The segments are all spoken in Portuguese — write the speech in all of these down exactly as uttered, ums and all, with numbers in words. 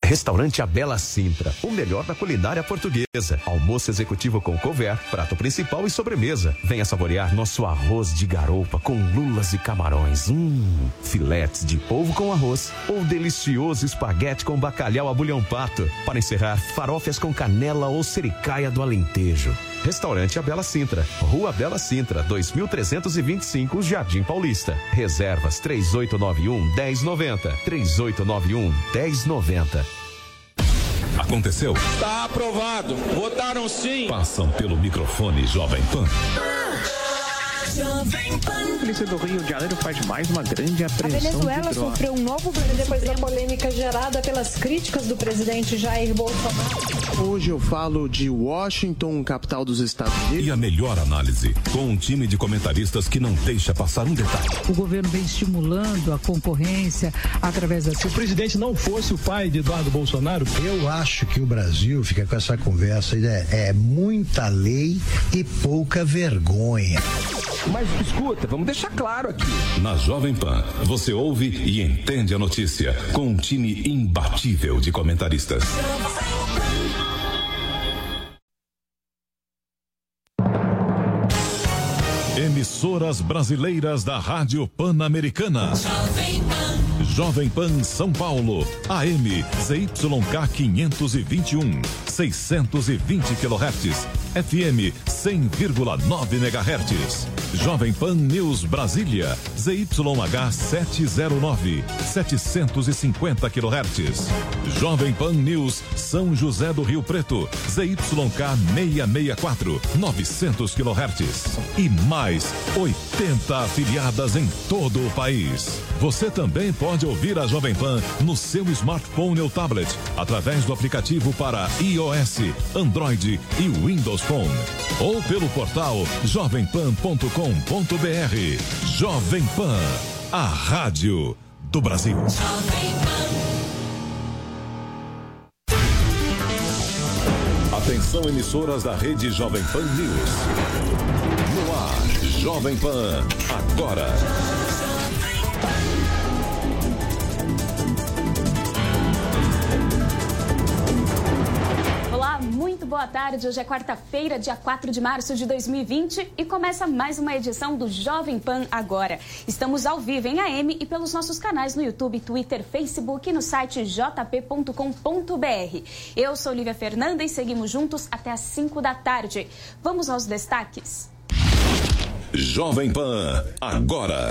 Restaurante A Bela Sintra, o melhor da culinária portuguesa. Almoço executivo com couvert, prato principal e sobremesa. Venha saborear nosso arroz de garoupa com lulas e camarões. Hum, filetes de polvo com arroz ou delicioso espaguete com bacalhau a bulhão pato. Para encerrar, farofas com canela ou sericaia do Alentejo. Restaurante A Bela Sintra, Rua Bela Sintra, dois mil trezentos e vinte e cinco, Jardim Paulista. Reservas três oito nove um, um zero nove zero, três oito nove um, um zero nove zero. Aconteceu? Está aprovado. Votaram sim. Passam pelo microfone Jovem Pan. A polícia do Rio de Janeiro faz mais uma grande apreensão. A Venezuela de sofreu um novo depois da polêmica gerada pelas críticas do presidente Jair Bolsonaro. Hoje eu falo de Washington, capital dos Estados Unidos. E a melhor análise, com um time de comentaristas que não deixa passar um detalhe. O governo vem estimulando a concorrência através da... Se o presidente não fosse o pai de Eduardo Bolsonaro... Eu acho que o Brasil fica com essa conversa, é, é muita lei e pouca vergonha. Mas escuta, vamos deixar claro aqui. Na Jovem Pan, você ouve e entende a notícia com um time imbatível de comentaristas. Emissoras brasileiras da Rádio Pan-Americana. Jovem Pan. Jovem Pan São Paulo, A M Z Y K quinhentos e vinte e um, seiscentos e vinte quilohertz, F M cem vírgula nove megahertz. Jovem Pan News Brasília, Z Y H setecentos e nove, setecentos e cinquenta quilohertz. Jovem Pan News São José do Rio Preto, Z Y K seiscentos e sessenta e quatro, novecentos quilohertz. E mais oitenta afiliadas em todo o país. Você também pode ouvir a Jovem Pan no seu smartphone ou tablet, através do aplicativo para iOS, Android e Windows Phone. Ou pelo portal jovem pan ponto com ponto b r. Jovem Pan, a rádio do Brasil. Atenção, emissoras da rede Jovem Pan News. No ar, Jovem Pan, agora. Olá, muito boa tarde. Hoje é quarta-feira, dia quatro de março de dois mil e vinte e começa mais uma edição do Jovem Pan Agora. Estamos ao vivo em A M e pelos nossos canais no YouTube, Twitter, Facebook e no site j p ponto com ponto b r. Eu sou Lívia Fernanda e seguimos juntos até às cinco da tarde. Vamos aos destaques. Jovem Pan Agora.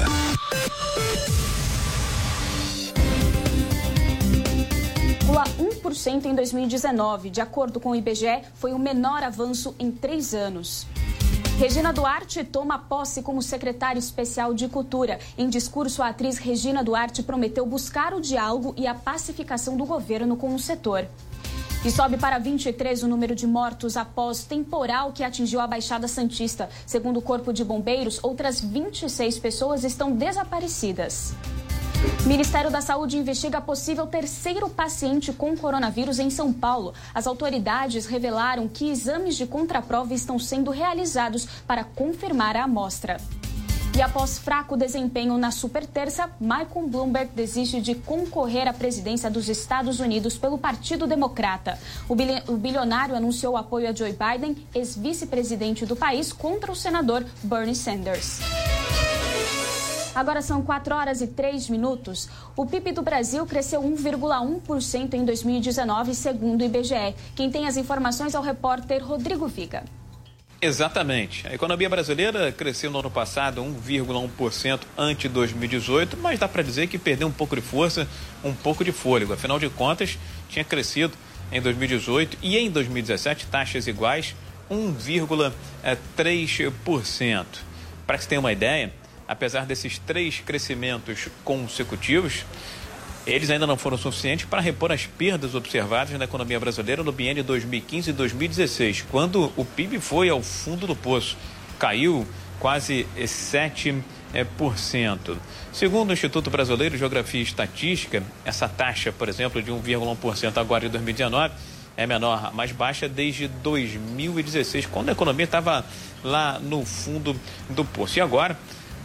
Pula um por cento em dois mil e dezenove. De acordo com o I B G E, foi o menor avanço em três anos. Regina Duarte toma posse como secretária especial de Cultura. Em discurso, a atriz Regina Duarte prometeu buscar o diálogo e a pacificação do governo com o setor. E sobe para vinte e três o número de mortos após temporal que atingiu a Baixada Santista. Segundo o Corpo de Bombeiros, outras vinte e seis pessoas estão desaparecidas. Ministério da Saúde investiga possível terceiro paciente com coronavírus em São Paulo. As autoridades revelaram que exames de contraprova estão sendo realizados para confirmar a amostra. E após fraco desempenho na superterça, Michael Bloomberg desiste de concorrer à presidência dos Estados Unidos pelo Partido Democrata. O bilionário anunciou apoio a Joe Biden, ex-vice-presidente do país, contra o senador Bernie Sanders. Agora são quatro horas e três minutos. O P I B do Brasil cresceu um vírgula um por cento em dois mil e dezenove, segundo o I B G E. Quem tem as informações é o repórter Rodrigo Viga. Exatamente. A economia brasileira cresceu no ano passado um vírgula um por cento ante dois mil e dezoito, mas dá para dizer que perdeu um pouco de força, um pouco de fôlego. Afinal de contas, tinha crescido em dois mil e dezoito e em dois mil e dezessete taxas iguais, um vírgula três por cento. Para que você tenha uma ideia, apesar desses três crescimentos consecutivos, eles ainda não foram suficientes para repor as perdas observadas na economia brasileira no biênio dois mil e quinze e dois mil e dezesseis, quando o P I B foi ao fundo do poço, caiu quase sete por cento. Segundo o Instituto Brasileiro de Geografia e Estatística, essa taxa, por exemplo, de um vírgula um por cento agora em dois mil e dezenove, é menor, mais baixa desde dois mil e dezesseis, quando a economia estava lá no fundo do poço. E agora,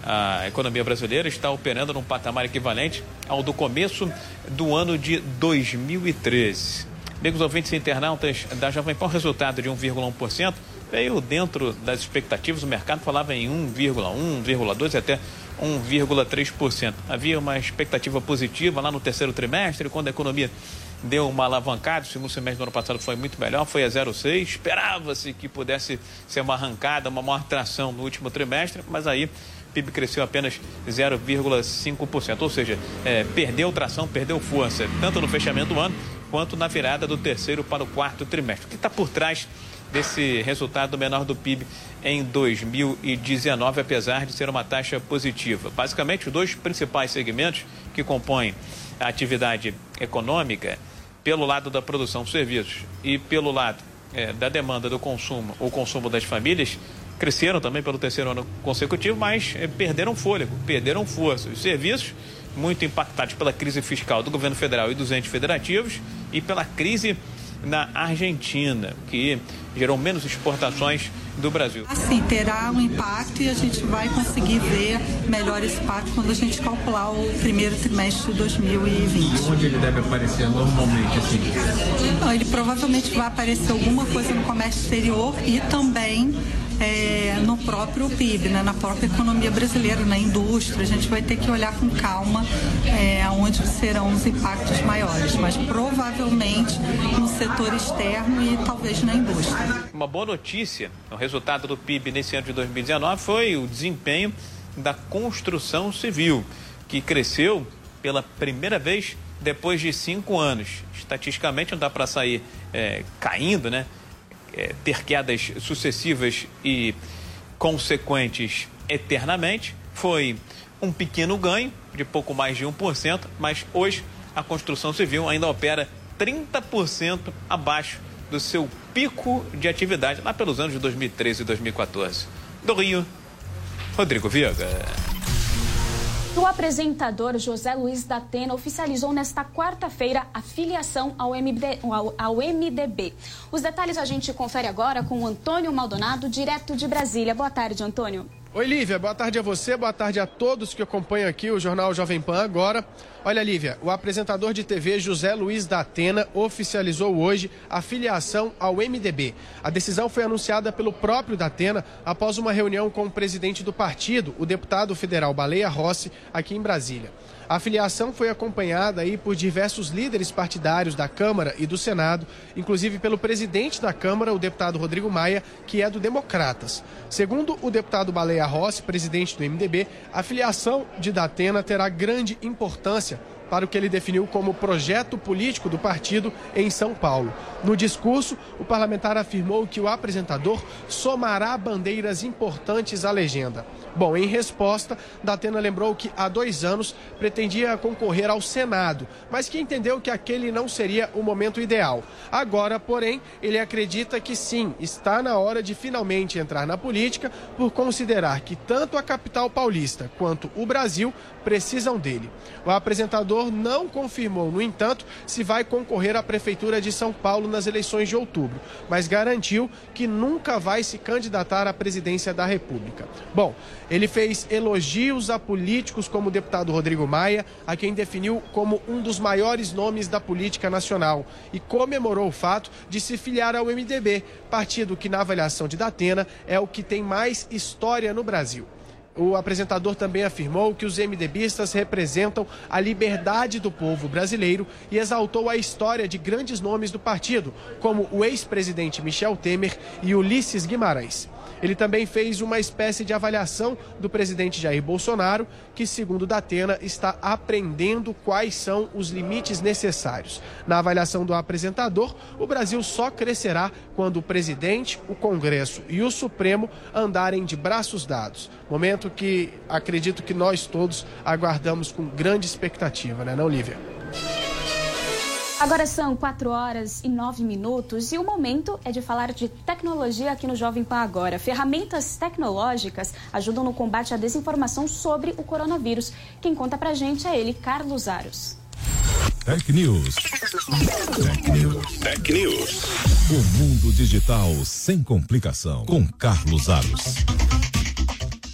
A economia brasileira está operando num patamar equivalente ao do começo do ano de dois mil e treze. Amigos ouvintes e internautas da Jovem Pan, o resultado de um vírgula um por cento veio dentro das expectativas. O mercado falava em um vírgula um, um vírgula dois e até um vírgula três por cento. Havia uma expectativa positiva lá no terceiro trimestre, quando a economia deu uma alavancada. O segundo semestre do ano passado foi muito melhor, foi a zero vírgula seis. Esperava-se que pudesse ser uma arrancada, uma maior tração no último trimestre, mas aí o P I B cresceu apenas zero vírgula cinco por cento, ou seja, é, perdeu tração, perdeu força, tanto no fechamento do ano, quanto na virada do terceiro para o quarto trimestre. O que está por trás desse resultado menor do P I B em dois mil e dezenove, apesar de ser uma taxa positiva? Basicamente, os dois principais segmentos que compõem a atividade econômica, pelo lado da produção de serviços e pelo lado é, da demanda do consumo, o consumo das famílias, cresceram também pelo terceiro ano consecutivo, mas é, perderam fôlego, perderam força. Os serviços, muito impactados pela crise fiscal do governo federal e dos entes federativos e pela crise na Argentina, que gerou menos exportações do Brasil. Assim, terá um impacto e a gente vai conseguir ver melhor esse impacto quando a gente calcular o primeiro trimestre de dois mil e vinte. Onde ele deve aparecer normalmente, assim? Não, ele provavelmente vai aparecer alguma coisa no comércio exterior e também é, no próprio P I B, né, na própria economia brasileira, na indústria. A gente vai ter que olhar com calma é, onde serão os impactos maiores, mas provavelmente no setor externo e talvez na indústria. Uma boa notícia, o resultado do P I B nesse ano de dois mil e dezenove foi o desempenho da construção civil, que cresceu pela primeira vez depois de cinco anos. Estatisticamente não dá para sair é, caindo, né? É, ter quedas sucessivas e consequentes eternamente. Foi um pequeno ganho de pouco mais de um por cento, mas hoje a construção civil ainda opera trinta por cento abaixo do seu pico de atividade lá pelos anos de dois mil e treze e dois mil e quatorze. Do Rio, Rodrigo Viega. O apresentador José Luiz da Atena oficializou nesta quarta-feira a filiação ao, M D, ao, ao M D B. Os detalhes a gente confere agora com o Antônio Maldonado, direto de Brasília. Boa tarde, Antônio. Oi, Lívia. Boa tarde a você, boa tarde a todos que acompanham aqui o Jornal Jovem Pan agora. Olha, Lívia, o apresentador de T V José Luiz da Atena oficializou hoje a filiação ao M D B. A decisão foi anunciada pelo próprio da Atena após uma reunião com o presidente do partido, o deputado federal Baleia Rossi, aqui em Brasília. A filiação foi acompanhada aí por diversos líderes partidários da Câmara e do Senado, inclusive pelo presidente da Câmara, o deputado Rodrigo Maia, que é do Democratas. Segundo o deputado Baleia Rossi, presidente do M D B, a filiação de da Atena terá grande importância para o que ele definiu como projeto político do partido em São Paulo. No discurso, o parlamentar afirmou que o apresentador somará bandeiras importantes à legenda. Bom, em resposta, da Atena lembrou que há dois anos pretendia concorrer ao Senado, mas que entendeu que aquele não seria o momento ideal. Agora, porém, ele acredita que sim, está na hora de finalmente entrar na política, por considerar que tanto a capital paulista quanto o Brasil precisam dele. O apresentador não confirmou, no entanto, se vai concorrer à Prefeitura de São Paulo nas eleições de outubro, mas garantiu que nunca vai se candidatar à presidência da República. Bom, ele fez elogios a políticos como o deputado Rodrigo Maia, a quem definiu como um dos maiores nomes da política nacional, e comemorou o fato de se filiar ao M D B, partido que, na avaliação de da Atena, é o que tem mais história no Brasil. O apresentador também afirmou que os MDBistas representam a liberdade do povo brasileiro e exaltou a história de grandes nomes do partido, como o ex-presidente Michel Temer e Ulisses Guimarães. Ele também fez uma espécie de avaliação do presidente Jair Bolsonaro, que, segundo da Atena, está aprendendo quais são os limites necessários. Na avaliação do apresentador, o Brasil só crescerá quando o presidente, o Congresso e o Supremo andarem de braços dados. Momento que acredito que nós todos aguardamos com grande expectativa, né, não, Lívia? Agora são quatro horas e nove minutos e o momento é de falar de tecnologia aqui no Jovem Pan Agora. Ferramentas tecnológicas ajudam no combate à desinformação sobre o coronavírus. Quem conta pra gente é ele, Carlos Aros. Tech News. Tech News. Tech News. O mundo digital sem complicação. Com Carlos Aros.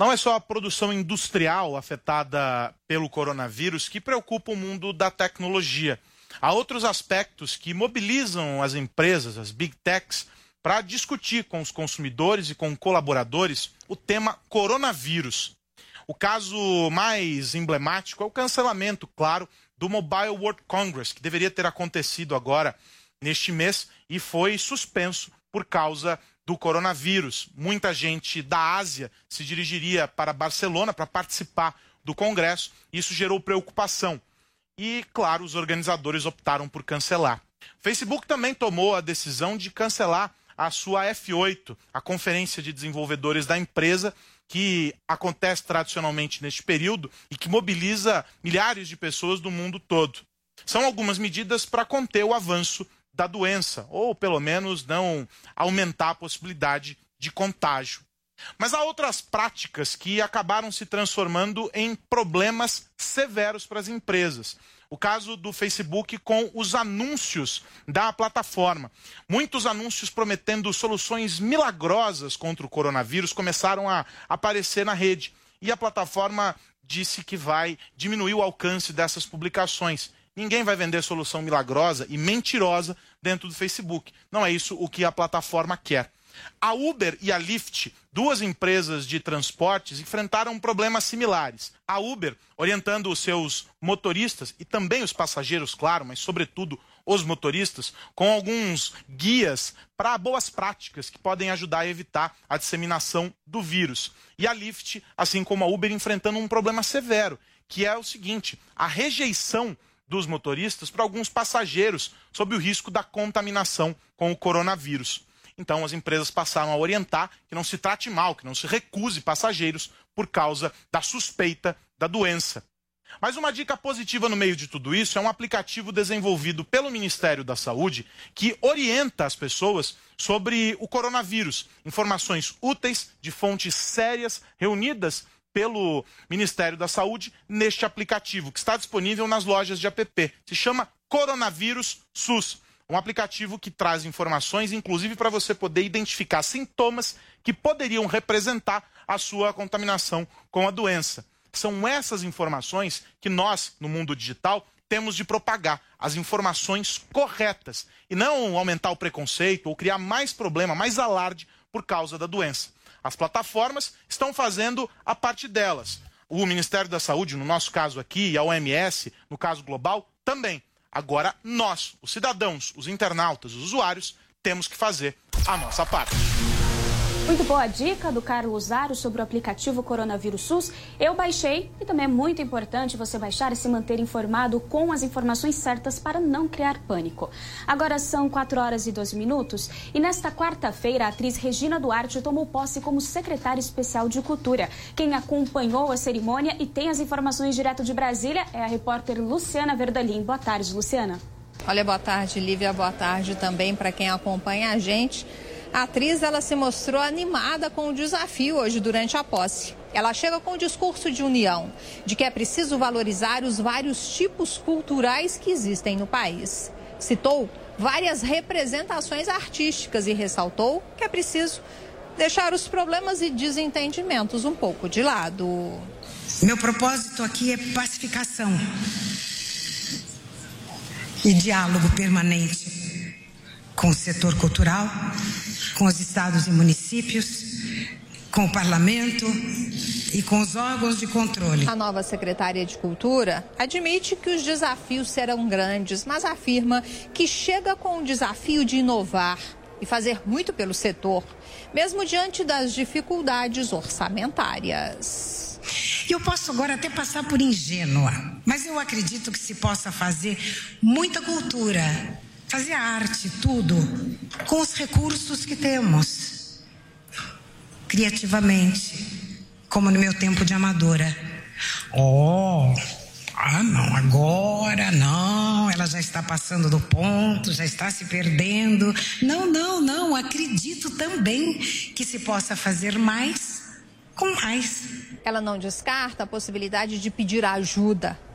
Não é só a produção industrial afetada pelo coronavírus que preocupa o mundo da tecnologia. Há outros aspectos que mobilizam as empresas, as big techs, para discutir com os consumidores e com colaboradores o tema coronavírus. O caso mais emblemático é o cancelamento, claro, do Mobile World Congress, que deveria ter acontecido agora neste mês e foi suspenso por causa do coronavírus. Muita gente da Ásia se dirigiria para Barcelona para participar do congresso. Isso gerou preocupação. E, claro, os organizadores optaram por cancelar. O Facebook também tomou a decisão de cancelar a sua F oito, a Conferência de Desenvolvedores da empresa, que acontece tradicionalmente neste período e que mobiliza milhares de pessoas do mundo todo. São algumas medidas para conter o avanço da doença, ou pelo menos não aumentar a possibilidade de contágio. Mas há outras práticas que acabaram se transformando em problemas severos para as empresas. O caso do Facebook com os anúncios da plataforma. Muitos anúncios prometendo soluções milagrosas contra o coronavírus começaram a aparecer na rede. E a plataforma disse que vai diminuir o alcance dessas publicações. Ninguém vai vender solução milagrosa e mentirosa dentro do Facebook. Não é isso o que a plataforma quer. A Uber e a Lyft, duas empresas de transportes, enfrentaram problemas similares. A Uber, orientando os seus motoristas e também os passageiros, claro, mas sobretudo os motoristas, com alguns guias para boas práticas que podem ajudar a evitar a disseminação do vírus. E a Lyft, assim como a Uber, enfrentando um problema severo, que é o seguinte: a rejeição dos motoristas para alguns passageiros sob o risco da contaminação com o coronavírus. Então as empresas passaram a orientar que não se trate mal, que não se recuse passageiros por causa da suspeita da doença. Mas uma dica positiva no meio de tudo isso é um aplicativo desenvolvido pelo Ministério da Saúde que orienta as pessoas sobre o coronavírus. Informações úteis de fontes sérias reunidas pelo Ministério da Saúde neste aplicativo, que está disponível nas lojas de app. Se chama Coronavírus SUS. Um aplicativo que traz informações, inclusive para você poder identificar sintomas que poderiam representar a sua contaminação com a doença. São essas informações que nós, no mundo digital, temos de propagar, as informações corretas, e não aumentar o preconceito ou criar mais problema, mais alarde por causa da doença. As plataformas estão fazendo a parte delas. O Ministério da Saúde, no nosso caso aqui, e a O M S, no caso global, também. Agora, nós, os cidadãos, os internautas, os usuários, temos que fazer a nossa parte. Muito boa dica do Carlos Aro sobre o aplicativo Coronavírus SUS. Eu baixei e também é muito importante você baixar e se manter informado com as informações certas para não criar pânico. Agora são quatro horas e doze minutos e nesta quarta-feira a atriz Regina Duarte tomou posse como secretária especial de Cultura. Quem acompanhou a cerimônia e tem as informações direto de Brasília é a repórter Luciana Verdalim. Boa tarde, Luciana. Olha, boa tarde, Lívia. Boa tarde também para quem acompanha a gente. A atriz, ela se mostrou animada com o desafio hoje durante a posse. Ela chega com um discurso de união, de que é preciso valorizar os vários tipos culturais que existem no país. Citou várias representações artísticas e ressaltou que é preciso deixar os problemas e desentendimentos um pouco de lado. Meu propósito aqui é pacificação e diálogo permanente com o setor cultural, com os estados e municípios, com o parlamento e com os órgãos de controle. A nova secretária de Cultura admite que os desafios serão grandes, mas afirma que chega com o desafio de inovar e fazer muito pelo setor, mesmo diante das dificuldades orçamentárias. Eu posso agora até passar por ingênua, mas eu acredito que se possa fazer muita cultura, fazer arte, tudo, com os recursos que temos, criativamente, como no meu tempo de amadora. Oh, ah não, agora não, ela já está passando do ponto, já está se perdendo. Não, não, não, acredito também que se possa fazer mais com mais. Ela não descarta a possibilidade de pedir ajuda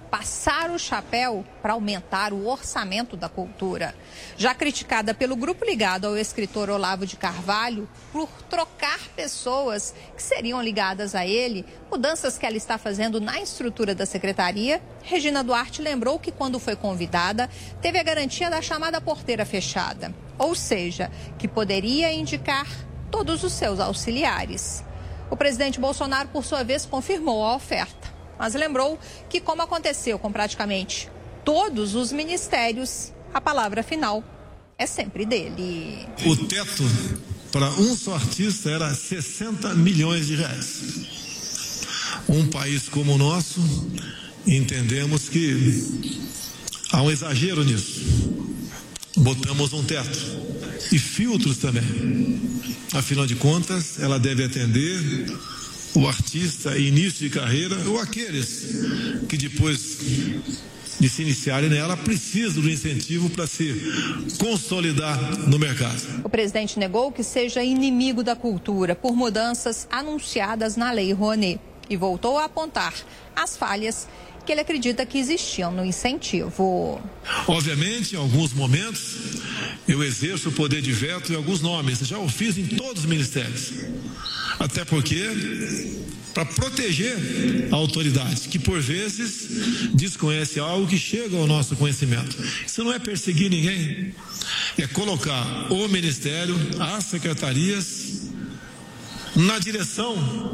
passar o chapéu para aumentar o orçamento da cultura. Já criticada pelo grupo ligado ao escritor Olavo de Carvalho por trocar pessoas que seriam ligadas a ele, mudanças que ela está fazendo na estrutura da secretaria, Regina Duarte lembrou que quando foi convidada, teve a garantia da chamada porteira fechada, ou seja, que poderia indicar todos os seus auxiliares. O presidente Bolsonaro, por sua vez, confirmou a oferta, mas lembrou que, como aconteceu com praticamente todos os ministérios, a palavra final é sempre dele. O teto para um só artista era sessenta milhões de reais. Um país como o nosso, entendemos que há um exagero nisso. Botamos um teto e filtros também. Afinal de contas, ela deve atender o artista em início de carreira ou aqueles que depois de se iniciarem nela precisam do incentivo para se consolidar no mercado. O presidente negou que seja inimigo da cultura por mudanças anunciadas na Lei Rouanet e voltou a apontar as falhas que ele acredita que existiam no incentivo. Obviamente, em alguns momentos, eu exerço o poder de veto em alguns nomes, já o fiz em todos os ministérios. Até porque, para proteger a autoridade, que por vezes desconhece algo que chega ao nosso conhecimento. Isso não é perseguir ninguém, é colocar o ministério, as secretarias, na direção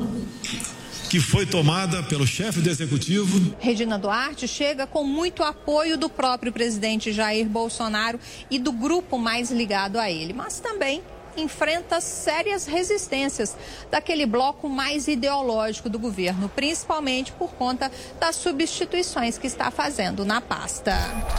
que foi tomada pelo chefe do executivo. Regina Duarte chega com muito apoio do próprio presidente Jair Bolsonaro e do grupo mais ligado a ele, mas também enfrenta sérias resistências daquele bloco mais ideológico do governo, principalmente por conta das substituições que está fazendo na pasta.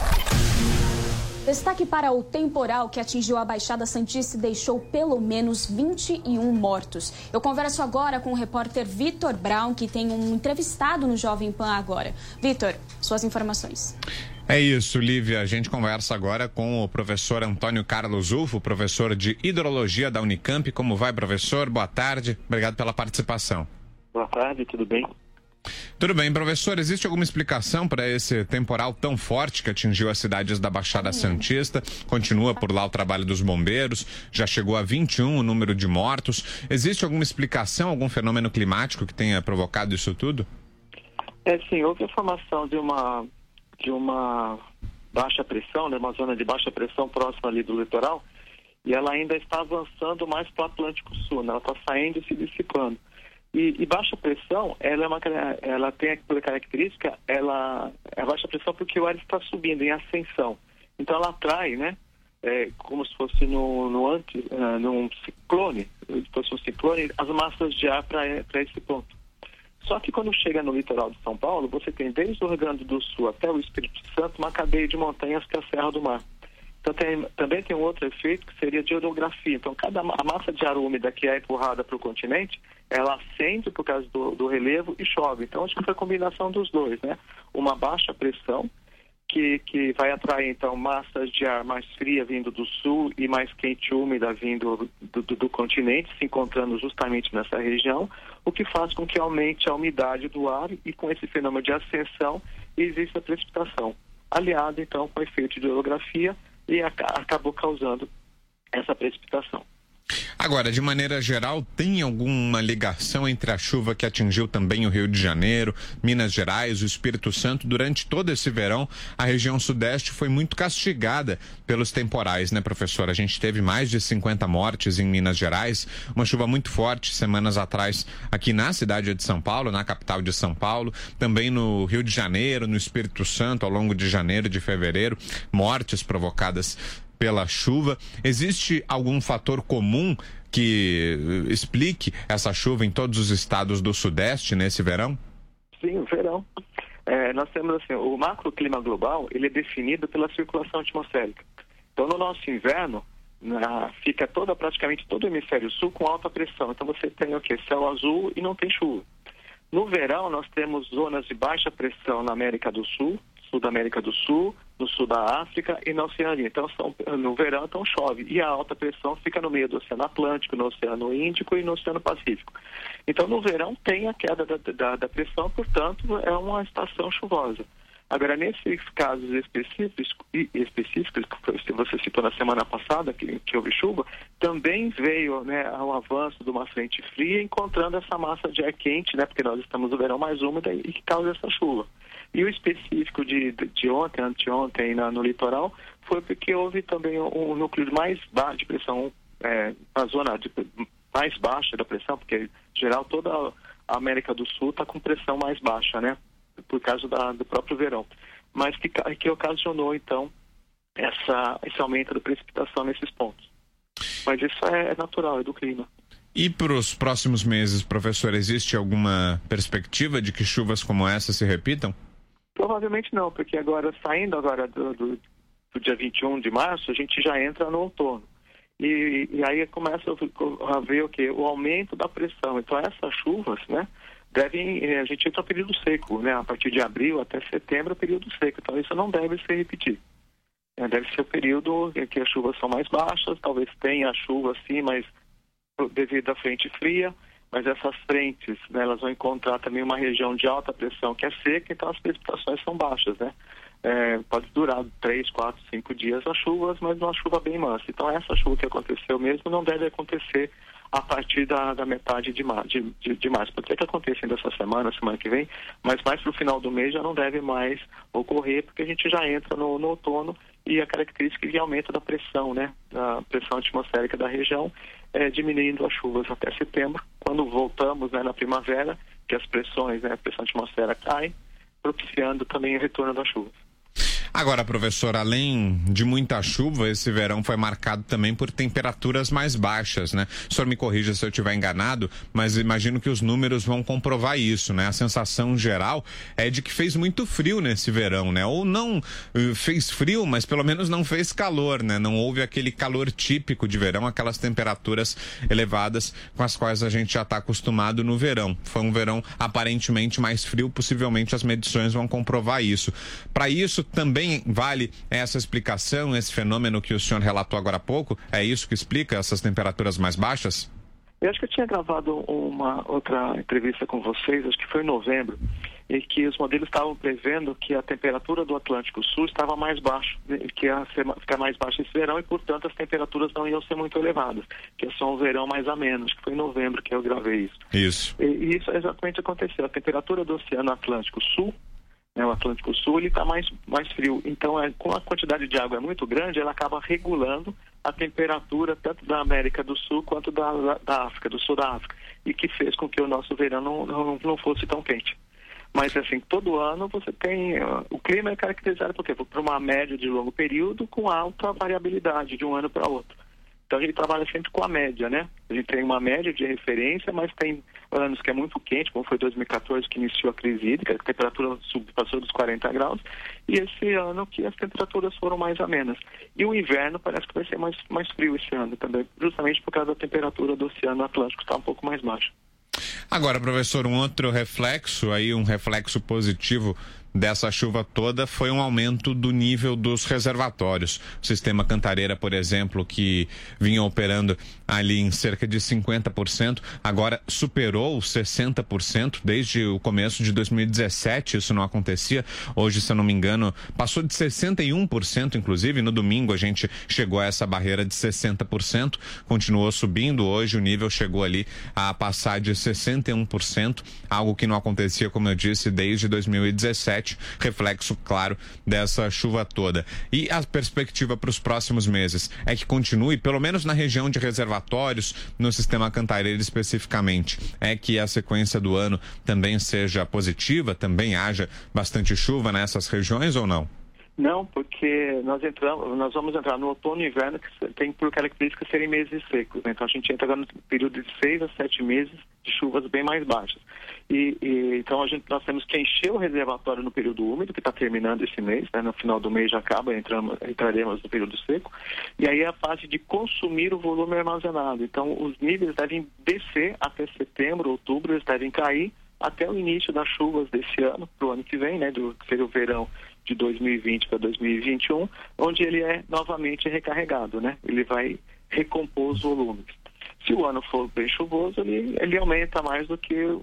Destaque para o temporal que atingiu a Baixada Santista e deixou pelo menos vinte e um mortos. Eu converso agora com o repórter Vitor Brown, que tem um entrevistado no Jovem Pan agora. Vitor, suas informações. É isso, Lívia. A gente conversa agora com o professor Antônio Carlos Ufo, professor de Hidrologia da Unicamp. Como vai, professor? Boa tarde. Obrigado pela participação. Boa tarde, tudo bem? Tudo bem, professor. Existe alguma explicação para esse temporal tão forte que atingiu as cidades da Baixada Santista? Continua por lá o trabalho dos bombeiros, já chegou a vinte e um o número de mortos. Existe alguma explicação, algum fenômeno climático que tenha provocado isso tudo? É, sim, houve a formação de uma, de uma baixa pressão, né, uma zona de baixa pressão próxima ali do litoral, e ela ainda está avançando mais para o Atlântico Sul, né? Ela está saindo e se dissipando. E, e baixa pressão, ela, é uma, ela tem a característica, ela é baixa pressão porque o ar está subindo em ascensão. Então ela atrai, né, é, como se fosse no, no anti, uh, num ciclone, se fosse um ciclone, as massas de ar para esse ponto. Só que quando chega no litoral de São Paulo, você tem desde o Rio Grande do Sul até o Espírito Santo uma cadeia de montanhas que é a Serra do Mar. Então tem, também tem um outro efeito que seria de orografia. Então cada a massa de ar úmida que é empurrada para o continente, ela acende por causa do, do relevo e chove. Então acho que foi a combinação dos dois, né? Uma baixa pressão que, que vai atrair então massas de ar mais fria vindo do sul e mais quente e úmida vindo do, do, do continente, se encontrando justamente nessa região, o que faz com que aumente a umidade do ar e com esse fenômeno de ascensão exista precipitação. Aliado então com o efeito de orografia, e acabou causando essa precipitação. Agora, de maneira geral, tem alguma ligação entre a chuva que atingiu também o Rio de Janeiro, Minas Gerais, o Espírito Santo? Durante todo esse verão, a região sudeste foi muito castigada pelos temporais, né, professor? A gente teve mais de cinquenta mortes em Minas Gerais, uma chuva muito forte semanas atrás aqui na cidade de São Paulo, na capital de São Paulo, também no Rio de Janeiro, no Espírito Santo, ao longo de janeiro e de fevereiro, mortes provocadas pela chuva. Existe algum fator comum que explique essa chuva em todos os estados do Sudeste nesse verão? Sim, o verão. É, nós temos assim, o macroclima global, ele é definido pela circulação atmosférica. Então, no nosso inverno, na, fica toda, praticamente todo o hemisfério sul com alta pressão. Então, você tem o quê? Céu azul e não tem chuva. No verão, nós temos zonas de baixa pressão na América do Sul, sul da América do Sul, no sul da África e na Oceania. Então, são, no verão, então chove. E a alta pressão fica no meio do Oceano Atlântico, no Oceano Índico e no Oceano Pacífico. Então, no verão, tem a queda da, da, da pressão, portanto, é uma estação chuvosa. Agora, nesses casos específicos, específicos que você citou na semana passada, que, que houve chuva, também veio, né, um avanço de uma frente fria, encontrando essa massa de ar quente, né, porque nós estamos no verão mais úmido e que causa essa chuva. E o específico de, de ontem, anteontem, na, no litoral, foi porque houve também um, um núcleo mais baixo de pressão, é, na zona de, mais baixa da pressão, porque, em geral, toda a América do Sul está com pressão mais baixa, né? Por causa da, do próprio verão. Mas que, que ocasionou, então, essa, esse aumento da precipitação nesses pontos. Mas isso é, é natural, é do clima. E para os próximos meses, professor, existe alguma perspectiva de que chuvas como essa se repitam? Provavelmente não, porque agora, saindo agora do, do, do dia vinte e um de março, a gente já entra no outono. E, e aí começa a ver o quê? O aumento da pressão. Então, essas chuvas, né? Devem, a gente entra no período seco, né? A partir de abril até setembro é o período seco, então isso não deve se repetir. É, deve ser o período em que as chuvas são mais baixas, talvez tenha chuva sim, mas devido à frente fria, mas essas frentes, né, elas vão encontrar também uma região de alta pressão que é seca, então as precipitações são baixas, né? É, pode durar três, quatro, cinco dias as chuvas, mas uma chuva bem mansa. Então essa chuva que aconteceu mesmo não deve acontecer a partir da, da metade de, mar, de, de, de março. Pode ser que aconteça ainda essa semana, semana que vem, mas mais para o final do mês já não deve mais ocorrer, porque a gente já entra no, no outono e a característica de aumento da pressão, né, da pressão atmosférica da região, é, diminuindo as chuvas até setembro. Quando voltamos, né, na primavera, que as pressões, né, a pressão atmosférica cai, propiciando também o retorno das chuvas. Agora, professor, além de muita chuva, esse verão foi marcado também por temperaturas mais baixas, né? O senhor me corrija se eu estiver enganado, mas imagino que os números vão comprovar isso, né? A sensação geral é de que fez muito frio nesse verão, né? Ou não uh, fez frio, mas pelo menos não fez calor, né? Não houve aquele calor típico de verão, aquelas temperaturas elevadas com as quais a gente já está acostumado no verão. Foi um verão aparentemente mais frio, possivelmente as medições vão comprovar isso. Para isso, também vale essa explicação, esse fenômeno que o senhor relatou agora há pouco? É isso que explica essas temperaturas mais baixas? Eu acho que eu tinha gravado uma outra entrevista com vocês, acho que foi em novembro, em que os modelos estavam prevendo que a temperatura do Atlântico Sul estava mais baixa, que ia ser, ficar mais baixa esse verão e, portanto, as temperaturas não iam ser muito elevadas, que é só um verão mais a menos, que foi em novembro que eu gravei isso. Isso. E, e isso exatamente aconteceu. A temperatura do Oceano Atlântico Sul, né, o Atlântico Sul, ele está mais, mais frio. Então, é, com a quantidade de água é muito grande, ela acaba regulando a temperatura tanto da América do Sul quanto da, da, da África, do sul da África, e que fez com que o nosso verão não, não, não fosse tão quente. Mas, assim, todo ano você tem... Uh, o clima é caracterizado por quê? Por uma média de longo período com alta variabilidade de um ano para outro. Então, a gente trabalha sempre com a média, né? A gente tem uma média de referência, mas tem anos que é muito quente, como foi dois mil e quatorze, que iniciou a crise hídrica, a temperatura passou dos quarenta graus, e esse ano que as temperaturas foram mais amenas. E o inverno parece que vai ser mais, mais frio esse ano também, justamente por causa da temperatura do Oceano Atlântico estar um pouco mais baixa. Agora, professor, um outro reflexo, aí um reflexo positivo dessa chuva toda foi um aumento do nível dos reservatórios. O sistema Cantareira, por exemplo, que vinha operando ali em cerca de cinquenta por cento, agora superou os sessenta por cento desde o começo de dois mil e dezessete, isso não acontecia. Hoje, se eu não me engano, passou de sessenta e um por cento, inclusive, no domingo a gente chegou a essa barreira de sessenta por cento, continuou subindo, hoje o nível chegou ali a passar de sessenta e um por cento, algo que não acontecia, como eu disse, desde dois mil e dezessete, reflexo, claro, dessa chuva toda. E a perspectiva para os próximos meses é que continue, pelo menos na região de reservatórios, no sistema Cantareira especificamente, é que a sequência do ano também seja positiva, também haja bastante chuva nessas regiões ou não? Não, porque nós entramos, nós vamos entrar no outono e inverno, que tem por característica serem meses secos, né? Então a gente entra agora no período de seis a sete meses de chuvas bem mais baixas. E, e então a gente, nós temos que encher o reservatório no período úmido, que está terminando esse mês, né? No final do mês já acaba, entramos, entraremos no período seco, e aí é a fase de consumir o volume armazenado. Então os níveis devem descer até setembro, outubro, eles devem cair até o início das chuvas desse ano, para o ano que vem, né? Do, que seria o verão de dois mil e vinte para dois mil e vinte e um, onde ele é novamente recarregado, né? Ele vai recompor os volumes. Se o ano for bem chuvoso, ele, ele aumenta mais do que,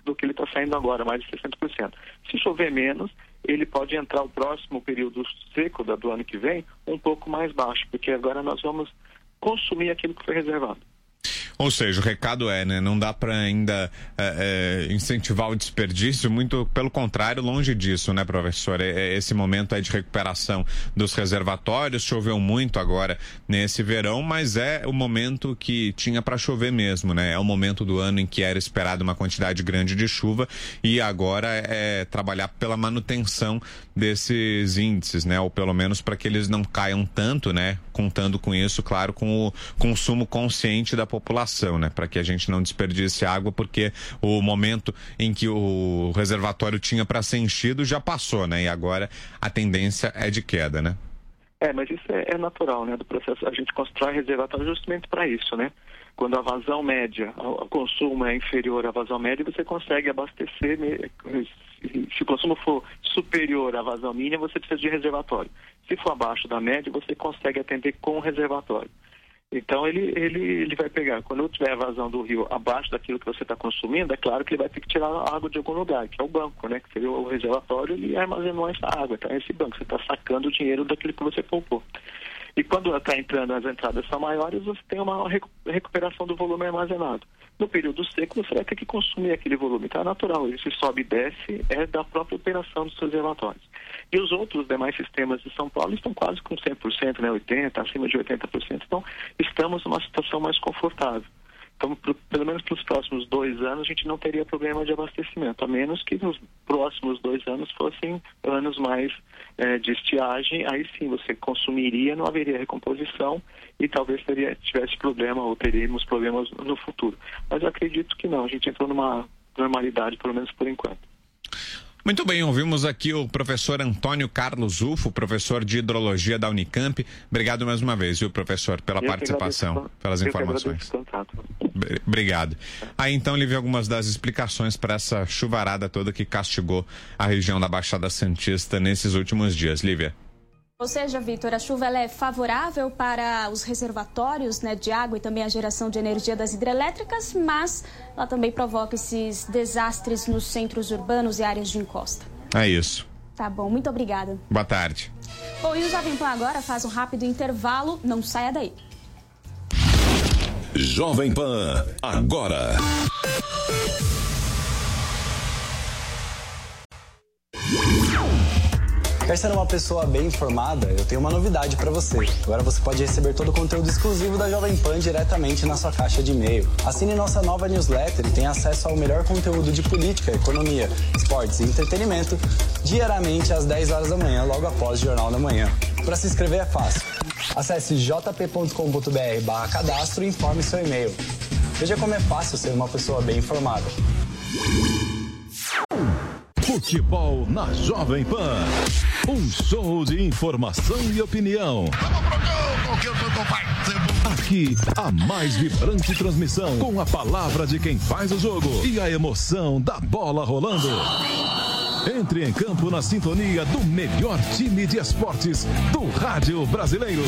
do que ele está saindo agora, mais de sessenta por cento. Se chover menos, ele pode entrar o próximo período seco da, do ano que vem um pouco mais baixo, porque agora nós vamos consumir aquilo que foi reservado. Ou seja, o recado é, né? Não dá para ainda é, é, incentivar o desperdício, muito pelo contrário, longe disso, né, professor? É, esse momento é de recuperação dos reservatórios, choveu muito agora nesse verão, mas é o momento que tinha para chover mesmo, né? É o momento do ano em que era esperada uma quantidade grande de chuva e agora é trabalhar pela manutenção desses índices, né? Ou pelo menos para que eles não caiam tanto, né? Contando com isso, claro, com o consumo consciente da população, né? Para que a gente não desperdice água, porque o momento em que o reservatório tinha para ser enchido já passou, né? E agora a tendência é de queda, né? É, mas isso é, é natural, né? Do processo, a gente constrói reservatório justamente para isso, né? Quando a vazão média, o consumo é inferior à vazão média, você consegue abastecer. Se o consumo for superior à vazão mínima, você precisa de reservatório. Se for abaixo da média, você consegue atender com o reservatório. Então, ele, ele, ele vai pegar, quando tiver a vazão do rio abaixo daquilo que você está consumindo, é claro que ele vai ter que tirar a água de algum lugar, que é o banco, né? Que seria o reservatório, ele armazenou essa água. Então, é esse banco, você está sacando o dinheiro daquilo que você poupou. E quando está entrando, as entradas são maiores, você tem uma recuperação do volume armazenado. No período seco, você vai ter que consumir aquele volume. Então é natural, esse sobe e desce é da própria operação dos reservatórios. E os outros demais sistemas de São Paulo estão quase com cem por cento, né, oitenta por cento, acima de oitenta por cento. Então, estamos numa situação mais confortável. Então, pro, pelo menos para os próximos dois anos, a gente não teria problema de abastecimento, a menos que nos próximos dois anos fossem anos mais é, de estiagem, aí sim você consumiria, não haveria recomposição e talvez teria, tivesse problema ou teríamos problemas no futuro. Mas eu acredito que não, a gente entrou numa normalidade, pelo menos por enquanto. Muito bem, ouvimos aqui o professor Antônio Carlos Ufo, professor de Hidrologia da Unicamp. Obrigado mais uma vez, viu, professor, pela eu participação, agradeço, pelas informações. Obrigado. Aí então, Lívia, algumas das explicações para essa chuvarada toda que castigou a região da Baixada Santista nesses últimos dias. Lívia. Ou seja, Vitor, a chuva ela é favorável para os reservatórios, né, de água e também a geração de energia das hidrelétricas, mas ela também provoca esses desastres nos centros urbanos e áreas de encosta. É isso. Tá bom, muito obrigada. Boa tarde. Bom, e o Jovem Pan agora faz um rápido intervalo, não saia daí. Jovem Pan, agora. Quer ser uma pessoa bem informada? Eu tenho uma novidade para você. Agora você pode receber todo o conteúdo exclusivo da Jovem Pan diretamente na sua caixa de e-mail. Assine nossa nova newsletter e tenha acesso ao melhor conteúdo de política, economia, esportes e entretenimento diariamente às dez horas da manhã, logo após o Jornal da Manhã. Para se inscrever é fácil. Acesse j p ponto com ponto b r barra cadastro e informe seu e-mail. Veja como é fácil ser uma pessoa bem informada. Futebol na Jovem Pan. Um show de informação e opinião. Aqui, a mais vibrante transmissão com a palavra de quem faz o jogo e a emoção da bola rolando. Entre em campo na sintonia do melhor time de esportes do rádio brasileiro.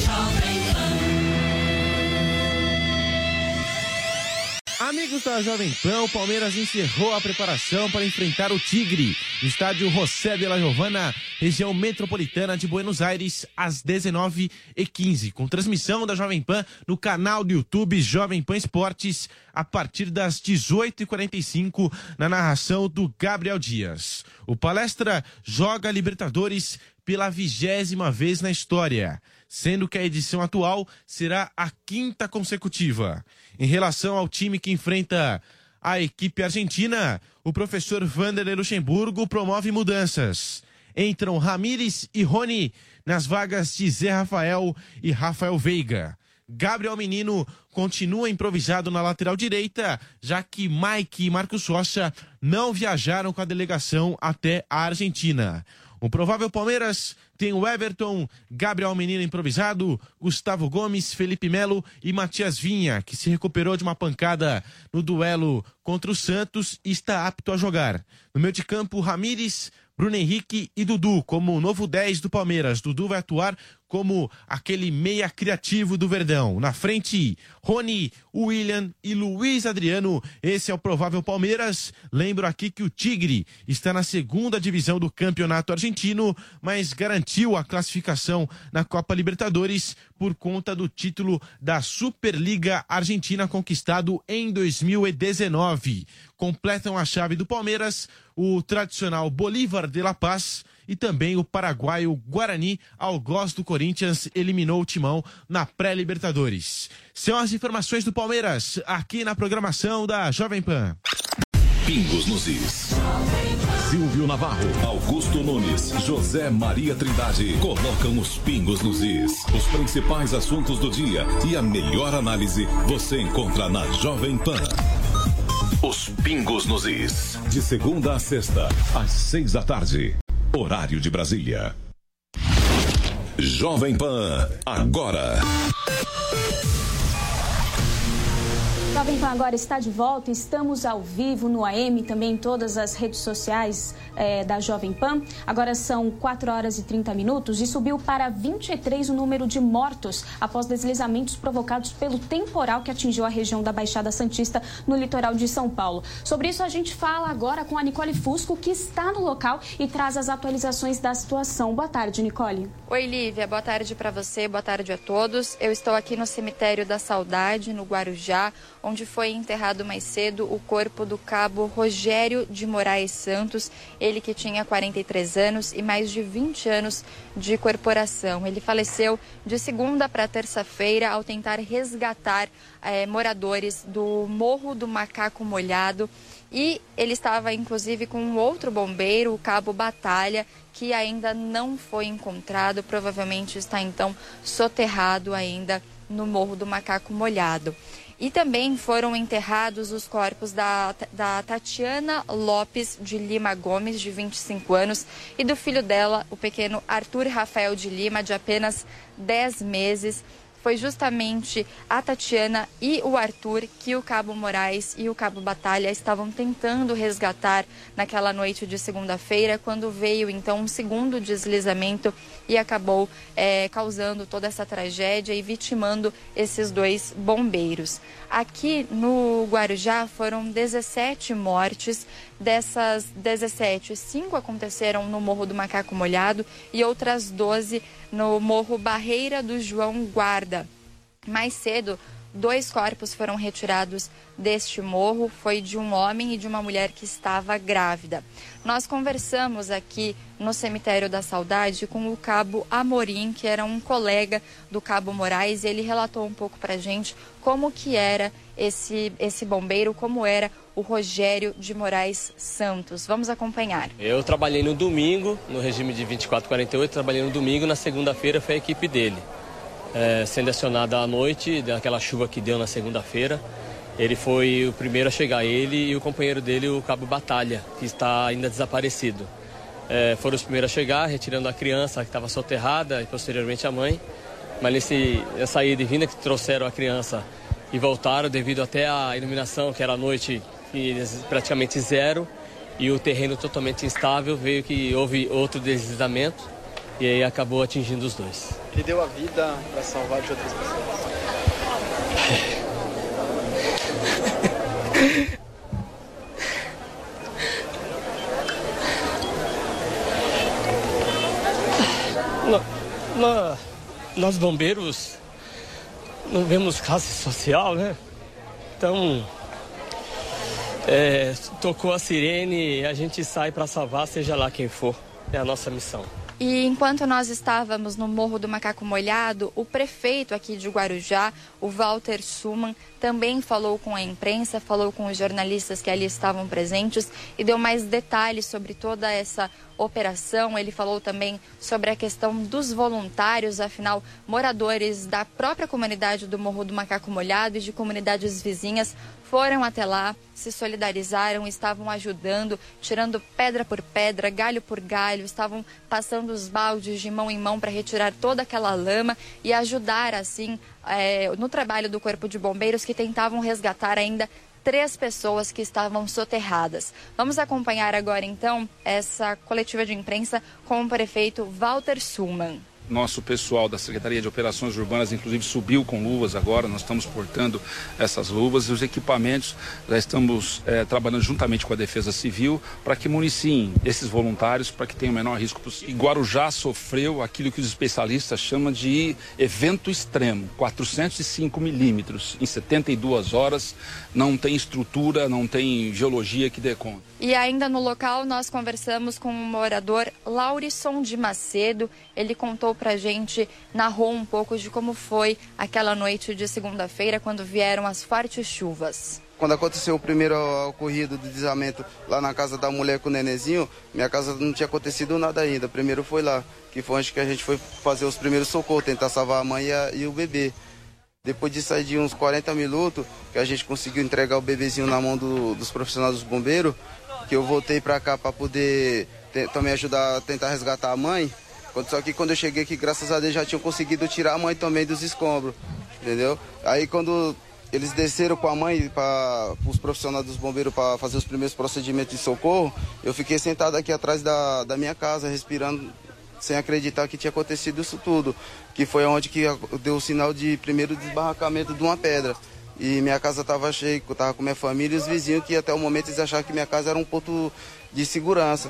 Amigos da Jovem Pan, o Palmeiras encerrou a preparação para enfrentar o Tigre no estádio José de la Giovana, região metropolitana de Buenos Aires, às dezenove e quinze, com transmissão da Jovem Pan no canal do YouTube Jovem Pan Esportes, a partir das dezoito e quarenta e cinco, na narração do Gabriel Dias. O Palestra joga Libertadores pela vigésima vez na história, sendo que a edição atual será a quinta consecutiva. Em relação ao time que enfrenta a equipe argentina, o professor Vanderlei Luxemburgo promove mudanças. Entram Ramírez e Rony nas vagas de Zé Rafael e Rafael Veiga. Gabriel Menino continua improvisado na lateral direita, já que Mike e Marcos Rocha não viajaram com a delegação até a Argentina. O provável Palmeiras tem o Everton, Gabriel Menino improvisado, Gustavo Gomes, Felipe Melo e Matias Vinha, que se recuperou de uma pancada no duelo contra o Santos e está apto a jogar. No meio de campo, Ramírez, Bruno Henrique e Dudu como o novo dez do Palmeiras. Dudu vai atuar como aquele meia criativo do Verdão. Na frente, Rony, William e Luiz Adriano. Esse é o provável Palmeiras. Lembro aqui que o Tigre está na segunda divisão do Campeonato Argentino, mas garantiu a classificação na Copa Libertadores por conta do título da Superliga Argentina conquistado em dois mil e dezenove. Completam a chave do Palmeiras o tradicional Bolívar de La Paz e também o paraguaio Guarani. Algoz do Corinthians eliminou o Timão na pré-Libertadores. São as informações do Palmeiras aqui na programação da Jovem Pan. Pingos nos is. Silvio Navarro, Augusto Nunes, José Maria Trindade colocam os pingos nos is. Os principais assuntos do dia e a melhor análise você encontra na Jovem Pan. Os pingos nos is. De segunda a sexta, às seis da tarde. Horário de Brasília. Jovem Pan, agora. Jovem Pan agora está de volta, estamos ao vivo no A M, também em todas as redes sociais é, da Jovem Pan. Agora são quatro horas e trinta minutos e subiu para vinte e três o número de mortos após deslizamentos provocados pelo temporal que atingiu a região da Baixada Santista no litoral de São Paulo. Sobre isso a gente fala agora com a Nicole Fusco, que está no local e traz as atualizações da situação. Boa tarde, Nicole. Oi, Lívia. Boa tarde para você, boa tarde a todos. Eu estou aqui no Cemitério da Saudade, no Guarujá, onde foi enterrado mais cedo o corpo do cabo Rogério de Moraes Santos, ele que tinha quarenta e três anos e mais de vinte anos de corporação. Ele faleceu de segunda para terça-feira ao tentar resgatar eh, moradores do Morro do Macaco Molhado, e ele estava inclusive com um outro bombeiro, o cabo Batalha, que ainda não foi encontrado, provavelmente está então soterrado ainda no Morro do Macaco Molhado. E também foram enterrados os corpos da, da Tatiana Lopes de Lima Gomes, de vinte e cinco anos, e do filho dela, o pequeno Arthur Rafael de Lima, de apenas dez meses. Foi justamente a Tatiana e o Arthur que o cabo Moraes e o cabo Batalha estavam tentando resgatar naquela noite de segunda-feira, quando veio então um segundo deslizamento e acabou é, causando toda essa tragédia e vitimando esses dois bombeiros. Aqui no Guarujá foram dezessete mortes. Dessas dezessete, cinco aconteceram no Morro do Macaco Molhado e outras doze no Morro Barreira do João Guarda. Mais cedo, dois corpos foram retirados deste morro, foi de um homem e de uma mulher que estava grávida. Nós conversamos aqui no Cemitério da Saudade com o cabo Amorim, que era um colega do cabo Moraes, e ele relatou um pouco pra gente como que era esse, esse bombeiro, como era o Rogério de Moraes Santos. Vamos acompanhar. Eu trabalhei no domingo, no regime de vinte e quatro, quarenta e oito, trabalhei no domingo, na segunda-feira foi a equipe dele. É, sendo acionada à noite, daquela chuva que deu na segunda-feira. Ele foi o primeiro a chegar, ele e o companheiro dele, o cabo Batalha, que está ainda desaparecido. É, foram os primeiros a chegar, retirando a criança que estava soterrada e posteriormente a mãe. Mas nesse, nessa ida e vinda que trouxeram a criança e voltaram devido até à iluminação, que era noite praticamente zero, e o terreno totalmente instável, veio que houve outro deslizamento e aí acabou atingindo os dois. Ele deu a vida para salvar de outras pessoas. No, no, nós bombeiros não vemos classe social, né? Então, é, tocou a sirene, a gente sai para salvar, seja lá quem for. É a nossa missão. E enquanto nós estávamos no Morro do Macaco Molhado, o prefeito aqui de Guarujá, o Walter Suman, também falou com a imprensa, falou com os jornalistas que ali estavam presentes e deu mais detalhes sobre toda essa operação. Ele falou também sobre a questão dos voluntários, afinal, moradores da própria comunidade do Morro do Macaco Molhado e de comunidades vizinhas foram até lá, se solidarizaram, estavam ajudando, tirando pedra por pedra, galho por galho, estavam passando os baldes de mão em mão para retirar toda aquela lama e ajudar, assim, é, no trabalho do Corpo de Bombeiros, que tentavam resgatar ainda três pessoas que estavam soterradas. Vamos acompanhar agora, então, essa coletiva de imprensa com o prefeito Walter Suman. Nosso pessoal da Secretaria de Operações Urbanas, inclusive, subiu com luvas agora, nós estamos portando essas luvas e os equipamentos, já estamos é, trabalhando juntamente com a Defesa Civil para que municiem esses voluntários para que tenham o menor risco possível. E Guarujá sofreu aquilo que os especialistas chamam de evento extremo, quatrocentos e cinco milímetros em setenta e duas horas, não tem estrutura, não tem geologia que dê conta. E ainda no local nós conversamos com o morador Laurisson de Macedo. Ele contou pra gente, narrou um pouco de como foi aquela noite de segunda-feira quando vieram as fortes chuvas. Quando aconteceu o primeiro ocorrido do deslizamento lá na casa da mulher com o nenenzinho, minha casa não tinha acontecido nada ainda. Primeiro foi lá, que foi onde que a gente foi fazer os primeiros socorros, tentar salvar a mãe e, a, e o bebê. Depois de sair de uns quarenta minutos, que a gente conseguiu entregar o bebezinho na mão do, dos profissionais dos bombeiros, que eu voltei para cá para poder te, também ajudar a tentar resgatar a mãe. Só que quando eu cheguei aqui, graças a Deus, já tinham conseguido tirar a mãe também dos escombros, entendeu? Aí quando eles desceram com a mãe para os profissionais dos bombeiros para fazer os primeiros procedimentos de socorro, eu fiquei sentado aqui atrás da, da minha casa, respirando, sem acreditar que tinha acontecido isso tudo, que foi onde que deu o sinal de primeiro desbarracamento de uma pedra. E minha casa estava cheia, eu estava com minha família e os vizinhos, que até o momento eles achavam que minha casa era um ponto de segurança.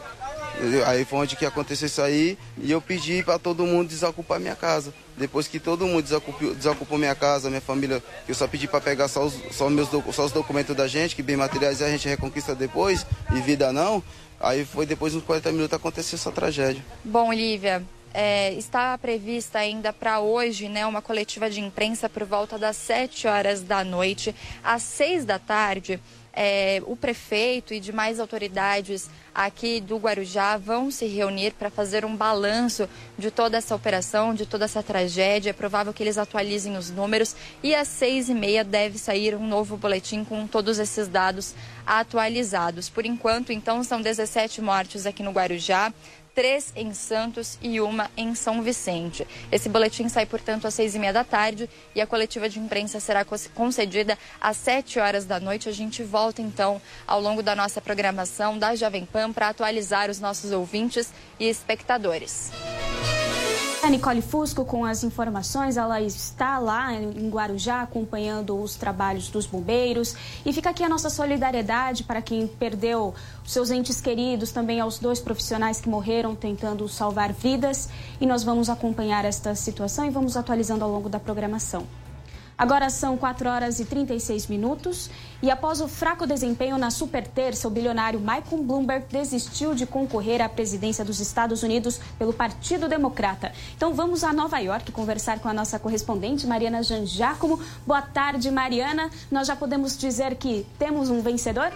Aí foi onde que aconteceu isso aí e eu pedi para todo mundo desocupar minha casa. Depois que todo mundo desocupou, desocupou minha casa, minha família, eu só pedi para pegar só os, só, meus, só os documentos da gente, que bem materiais a gente reconquista depois e vida não. Aí foi depois de uns quarenta minutos aconteceu essa tragédia. Bom, Lívia, é, está prevista ainda para hoje, né, uma coletiva de imprensa por volta das sete horas da noite. Às seis da tarde, é, o prefeito e demais autoridades aqui do Guarujá vão se reunir para fazer um balanço de toda essa operação, de toda essa tragédia. É provável que eles atualizem os números e às seis e meia deve sair um novo boletim com todos esses dados atualizados. Por enquanto, então, são dezessete mortes aqui no Guarujá, três em Santos e uma em São Vicente. Esse boletim sai, portanto, às seis e meia da tarde e a coletiva de imprensa será concedida às sete horas da noite. A gente volta, então, ao longo da nossa programação da Jovem Pan para atualizar os nossos ouvintes e espectadores. A Nicole Fusco com as informações, ela está lá em Guarujá acompanhando os trabalhos dos bombeiros e fica aqui a nossa solidariedade para quem perdeu os seus entes queridos, também aos dois profissionais que morreram tentando salvar vidas, e nós vamos acompanhar esta situação e vamos atualizando ao longo da programação. Agora são quatro horas e trinta e seis minutos e após o fraco desempenho na superterça, o bilionário Michael Bloomberg desistiu de concorrer à presidência dos Estados Unidos pelo Partido Democrata. Então vamos a Nova York conversar com a nossa correspondente Mariana Jangiacomo. Boa tarde, Mariana. Nós já podemos dizer que temos um vencedor?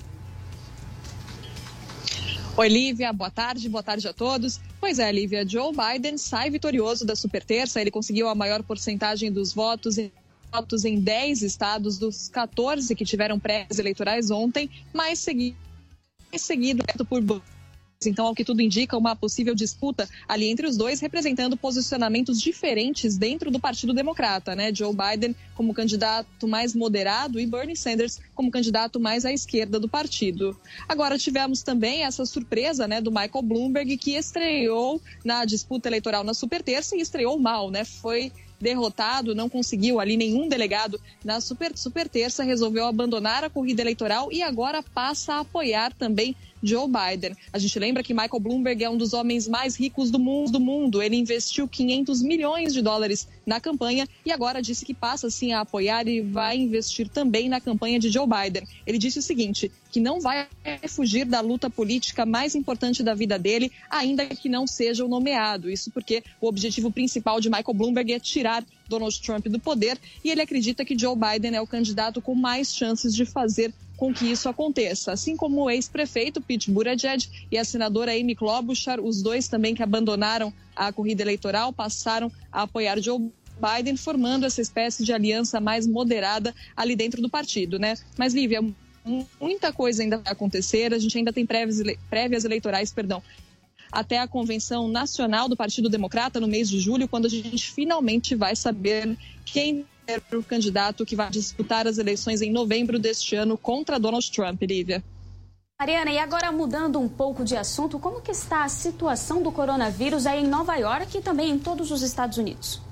Oi, Lívia, boa tarde, boa tarde a todos. Pois é, Lívia, Joe Biden sai vitorioso da superterça, ele conseguiu a maior porcentagem dos votos em votos em dez estados dos quatorze que tiveram prévias eleitorais ontem, mas seguido, seguido por Bush. Então, ao que tudo indica, uma possível disputa ali entre os dois, representando posicionamentos diferentes dentro do Partido Democrata, né? Joe Biden como candidato mais moderado e Bernie Sanders como candidato mais à esquerda do partido. Agora tivemos também essa surpresa, né, do Michael Bloomberg, que estreou na disputa eleitoral na superterça e estreou mal, né? Foi derrotado, não conseguiu ali nenhum delegado na super, super terça, resolveu abandonar a corrida eleitoral e agora passa a apoiar também Joe Biden. A gente lembra que Michael Bloomberg é um dos homens mais ricos do mundo, do mundo. Ele investiu quinhentos milhões de dólares na campanha e agora disse que passa sim a apoiar e vai investir também na campanha de Joe Biden. Ele disse o seguinte, que não vai fugir da luta política mais importante da vida dele, ainda que não seja o nomeado. Isso porque o objetivo principal de Michael Bloomberg é tirar Donald Trump do poder e ele acredita que Joe Biden é o candidato com mais chances de fazer com que isso aconteça. Assim como o ex-prefeito Pete Buttigieg e a senadora Amy Klobuchar, os dois também que abandonaram a corrida eleitoral, passaram a apoiar Joe Biden, formando essa espécie de aliança mais moderada ali dentro do partido, né? Mas, Lívia, muita coisa ainda vai acontecer, a gente ainda tem prévias, prévias eleitorais, perdão, até a Convenção Nacional do Partido Democrata no mês de julho, quando a gente finalmente vai saber quem é o candidato que vai disputar as eleições em novembro deste ano contra Donald Trump, Lívia. Mariana, e agora mudando um pouco de assunto, como que está a situação do coronavírus aí em Nova York e também em todos os Estados Unidos?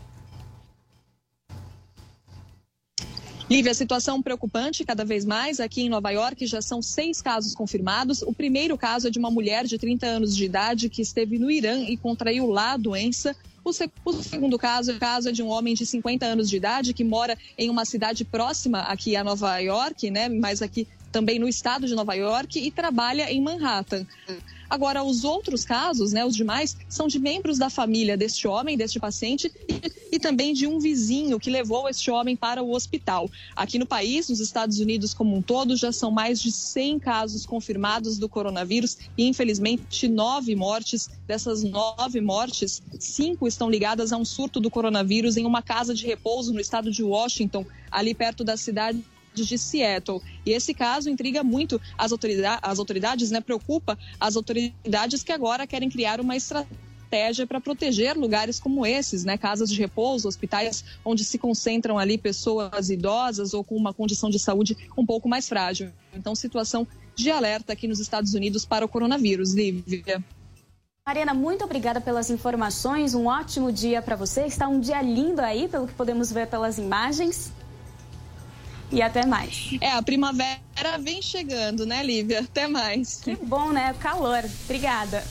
Lívia, a situação preocupante cada vez mais. Aqui em Nova York já são seis casos confirmados. O primeiro caso é de uma mulher de trinta anos de idade que esteve no Irã e contraiu lá a doença. O segundo caso, caso é de um homem de cinquenta anos de idade que mora em uma cidade próxima aqui a Nova York, né? Mas aqui também no estado de Nova York, e trabalha em Manhattan. Agora, os outros casos, né, os demais, são de membros da família deste homem, deste paciente, e, e também de um vizinho que levou este homem para o hospital. Aqui no país, nos Estados Unidos como um todo, já são mais de cem casos confirmados do coronavírus e, infelizmente, nove mortes. Dessas nove mortes, cinco estão ligadas a um surto do coronavírus em uma casa de repouso no estado de Washington, ali perto da cidade de Seattle. E esse caso intriga muito as autoridades, as autoridades, né? Preocupa as autoridades que agora querem criar uma estratégia para proteger lugares como esses, né? Casas de repouso, hospitais onde se concentram ali pessoas idosas ou com uma condição de saúde um pouco mais frágil. Então, situação de alerta aqui nos Estados Unidos para o coronavírus. Lívia. Mariana, muito obrigada pelas informações. Um ótimo dia para você. Está um dia lindo aí, pelo que podemos ver pelas imagens. E até mais. É, a primavera vem chegando, né, Lívia? Até mais. Que bom, né? Calor. Obrigada.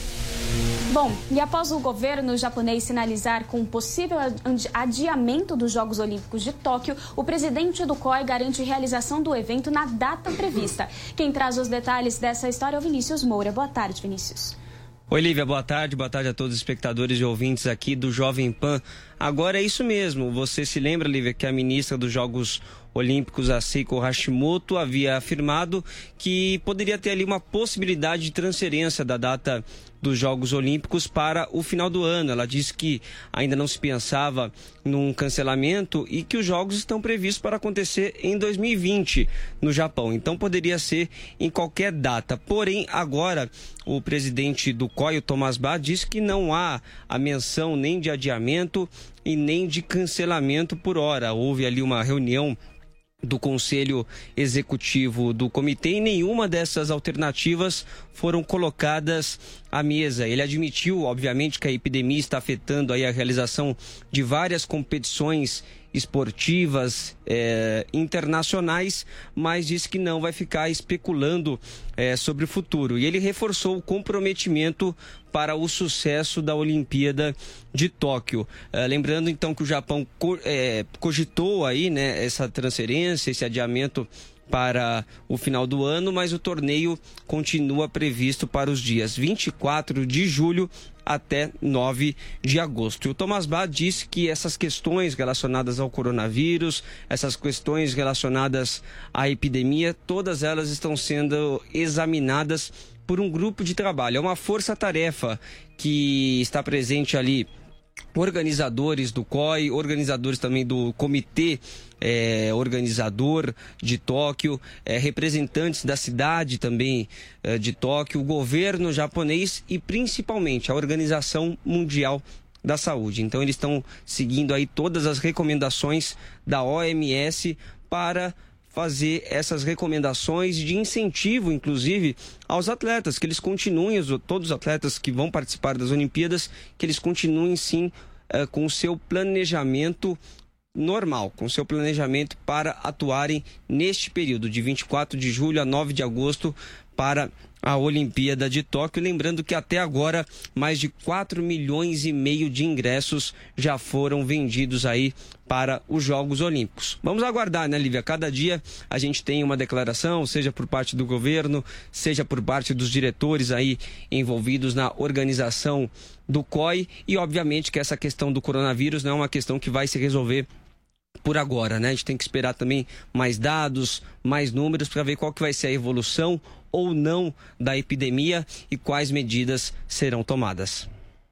Bom, e após o governo japonês sinalizar com um possível adiamento dos Jogos Olímpicos de Tóquio, o presidente do C O I garante realização do evento na data prevista. Quem traz os detalhes dessa história é o Vinícius Moura. Boa tarde, Vinícius. Oi, Lívia, boa tarde. Boa tarde a todos os espectadores e ouvintes aqui do Jovem Pan. Agora é isso mesmo. Você se lembra, Lívia, que a ministra dos Jogos Olímpicos, a Seiko Hashimoto, havia afirmado que poderia ter ali uma possibilidade de transferência da data dos Jogos Olímpicos para o final do ano. Ela disse que ainda não se pensava num cancelamento e que os Jogos estão previstos para acontecer em dois mil e vinte no Japão. Então poderia ser em qualquer data. Porém, agora o presidente do C O I, o Thomas Bach, disse que não há a menção nem de adiamento e nem de cancelamento por hora. Houve ali uma reunião do Conselho Executivo do Comitê e nenhuma dessas alternativas foram colocadas à mesa. Ele admitiu, obviamente, que a epidemia está afetando aí a realização de várias competições esportivas eh, internacionais, mas disse que não vai ficar especulando eh, sobre o futuro. E ele reforçou o comprometimento para o sucesso da Olimpíada de Tóquio. Eh, lembrando então que o Japão co eh, cogitou aí, né, essa transferência, esse adiamento para o final do ano, mas o torneio continua previsto para os dias vinte e quatro de julho até nove de agosto. E o Thomas Bach disse que essas questões relacionadas ao coronavírus, essas questões relacionadas à epidemia, todas elas estão sendo examinadas por um grupo de trabalho. É uma força-tarefa que está presente ali, organizadores do C O I, organizadores também do comitê é, organizador de Tóquio, é, representantes da cidade também é, de Tóquio, o governo japonês e principalmente a Organização Mundial da Saúde. Então eles estão seguindo aí todas as recomendações da O M S para fazer essas recomendações de incentivo, inclusive, aos atletas, que eles continuem, todos os atletas que vão participar das Olimpíadas, que eles continuem sim eh, com o seu planejamento normal, com o seu planejamento para atuarem neste período de vinte e quatro de julho a nove de agosto para a Olimpíada de Tóquio. Lembrando que até agora mais de quatro milhões e meio de ingressos já foram vendidos aí para os Jogos Olímpicos. Vamos aguardar, né, Lívia? Cada dia a gente tem uma declaração, seja por parte do governo, seja por parte dos diretores aí envolvidos na organização do C O I, e obviamente que essa questão do coronavírus não é uma questão que vai se resolver por agora, né? A gente tem que esperar também mais dados, mais números para ver qual que vai ser a evolução ou não da epidemia e quais medidas serão tomadas.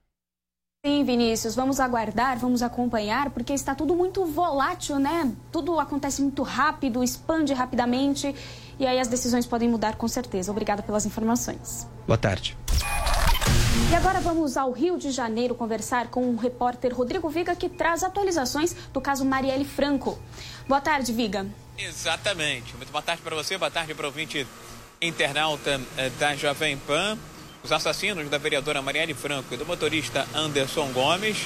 Sim, Vinícius, vamos aguardar, vamos acompanhar, porque está tudo muito volátil, né? Tudo acontece muito rápido, expande rapidamente e aí as decisões podem mudar com certeza. Obrigada pelas informações. Boa tarde. E agora vamos ao Rio de Janeiro conversar com o repórter Rodrigo Viga, que traz atualizações do caso Marielle Franco. Boa tarde, Viga. Exatamente. Muito boa tarde para você, boa tarde para o ouvinte internauta da Jovem Pan, os assassinos da vereadora Marielle Franco e do motorista Anderson Gomes,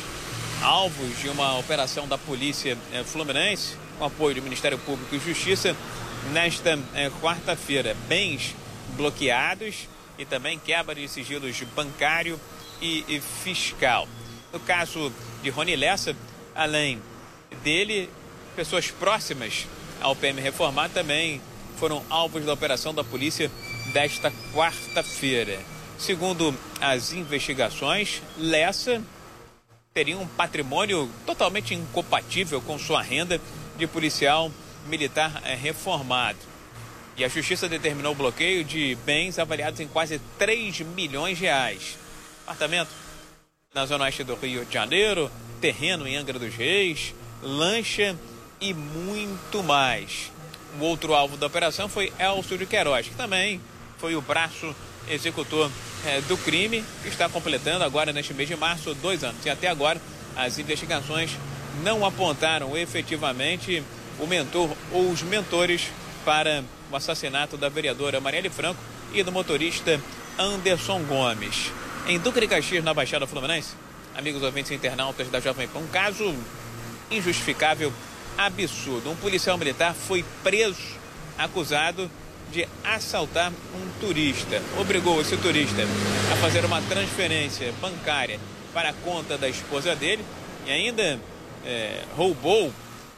alvos de uma operação da Polícia Fluminense, com apoio do Ministério Público e Justiça, nesta quarta-feira. Bens bloqueados e também quebra de sigilos bancário e, e fiscal. No caso de Rony Lessa, além dele, pessoas próximas ao P M reformado também foram alvos da operação da polícia desta quarta-feira. Segundo as investigações, Lessa teria um patrimônio totalmente incompatível com sua renda de policial militar reformado. E a Justiça determinou o bloqueio de bens avaliados em quase três milhões de reais. Apartamento na zona oeste do Rio de Janeiro, terreno em Angra dos Reis, lancha e muito mais. O outro alvo da operação foi Elcio de Queiroz, que também foi o braço executor é, do crime, que está completando agora, neste mês de março, dois anos. E até agora, as investigações não apontaram efetivamente o mentor ou os mentores para o assassinato da vereadora Marielle Franco e do motorista Anderson Gomes. Em Duque de Caxias, na Baixada Fluminense, amigos ouvintes e internautas da Jovem Pan, um caso injustificável, absurdo. Um policial militar foi preso, acusado de assaltar um turista. Obrigou esse turista a fazer uma transferência bancária para a conta da esposa dele e ainda é, roubou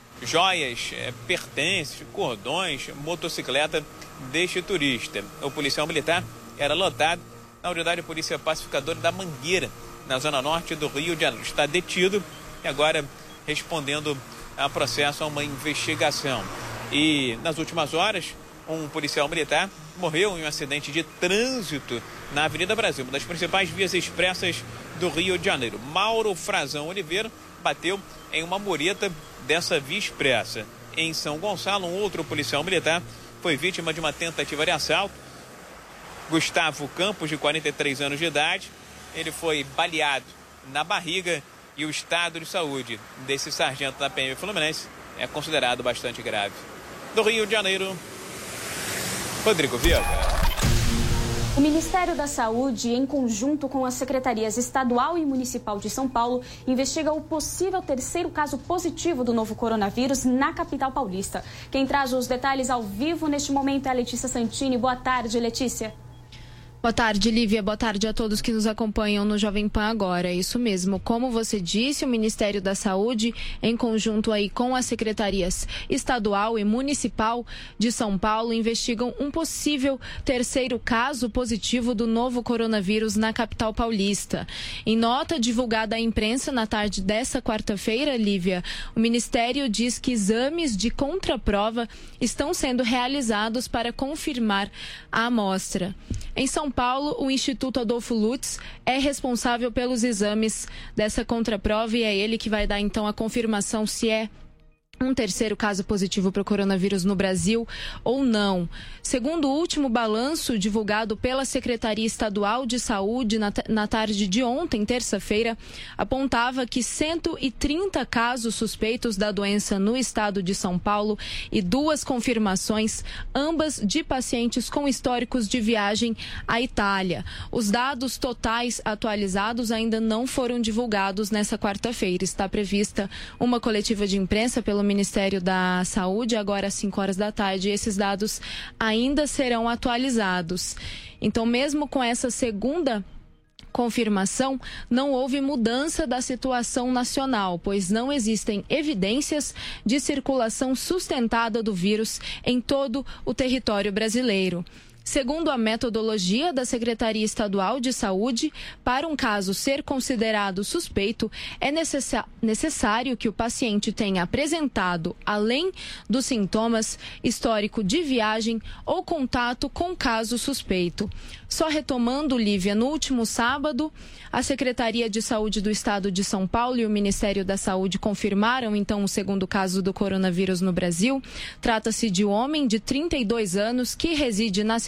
joias, é, pertences, cordões, motocicleta deste turista. O policial militar era lotado na unidade de polícia pacificadora da Mangueira, na zona norte do Rio de Janeiro. Está detido e agora respondendo a processo, a uma investigação. E nas últimas horas, um policial militar morreu em um acidente de trânsito na Avenida Brasil, uma das principais vias expressas do Rio de Janeiro. Mauro Frazão Oliveira bateu em uma mureta dessa via expressa. Em São Gonçalo, um outro policial militar foi vítima de uma tentativa de assalto. Gustavo Campos, de quarenta e três anos de idade, ele foi baleado na barriga e o estado de saúde desse sargento da P M Fluminense é considerado bastante grave. Do Rio de Janeiro, Rodrigo Viega. O Ministério da Saúde, em conjunto com as secretarias estadual e municipal de São Paulo, investiga o possível terceiro caso positivo do novo coronavírus na capital paulista. Quem traz os detalhes ao vivo neste momento é a Letícia Santini. Boa tarde, Letícia. Boa tarde, Lívia. Boa tarde a todos que nos acompanham no Jovem Pan agora. É isso mesmo. Como você disse, o Ministério da Saúde, em conjunto aí com as secretarias estadual e municipal de São Paulo, investigam um possível terceiro caso positivo do novo coronavírus na capital paulista. Em nota divulgada à imprensa na tarde desta quarta-feira, Lívia, o Ministério diz que exames de contraprova estão sendo realizados para confirmar a amostra. Em São Paulo, o Instituto Adolfo Lutz é responsável pelos exames dessa contraprova e é ele que vai dar então a confirmação se é um terceiro caso positivo para o coronavírus no Brasil ou não. Segundo o último balanço divulgado pela Secretaria Estadual de Saúde na, na tarde de ontem, terça-feira, apontava que cento e trinta casos suspeitos da doença no estado de São Paulo e duas confirmações, ambas de pacientes com históricos de viagem à Itália. Os dados totais atualizados ainda não foram divulgados nessa quarta-feira. Está prevista uma coletiva de imprensa pelo Ministério da Saúde, agora às cinco horas da tarde, e esses dados ainda serão atualizados. Então, mesmo com essa segunda confirmação, não houve mudança da situação nacional, pois não existem evidências de circulação sustentada do vírus em todo o território brasileiro. Segundo a metodologia da Secretaria Estadual de Saúde, para um caso ser considerado suspeito, é necessário que o paciente tenha apresentado, além dos sintomas, histórico de viagem ou contato com caso suspeito. Só retomando, Lívia, no último sábado, a Secretaria de Saúde do Estado de São Paulo e o Ministério da Saúde confirmaram, então, o segundo caso do coronavírus no Brasil. Trata-se de um homem de trinta e dois anos que reside na cidade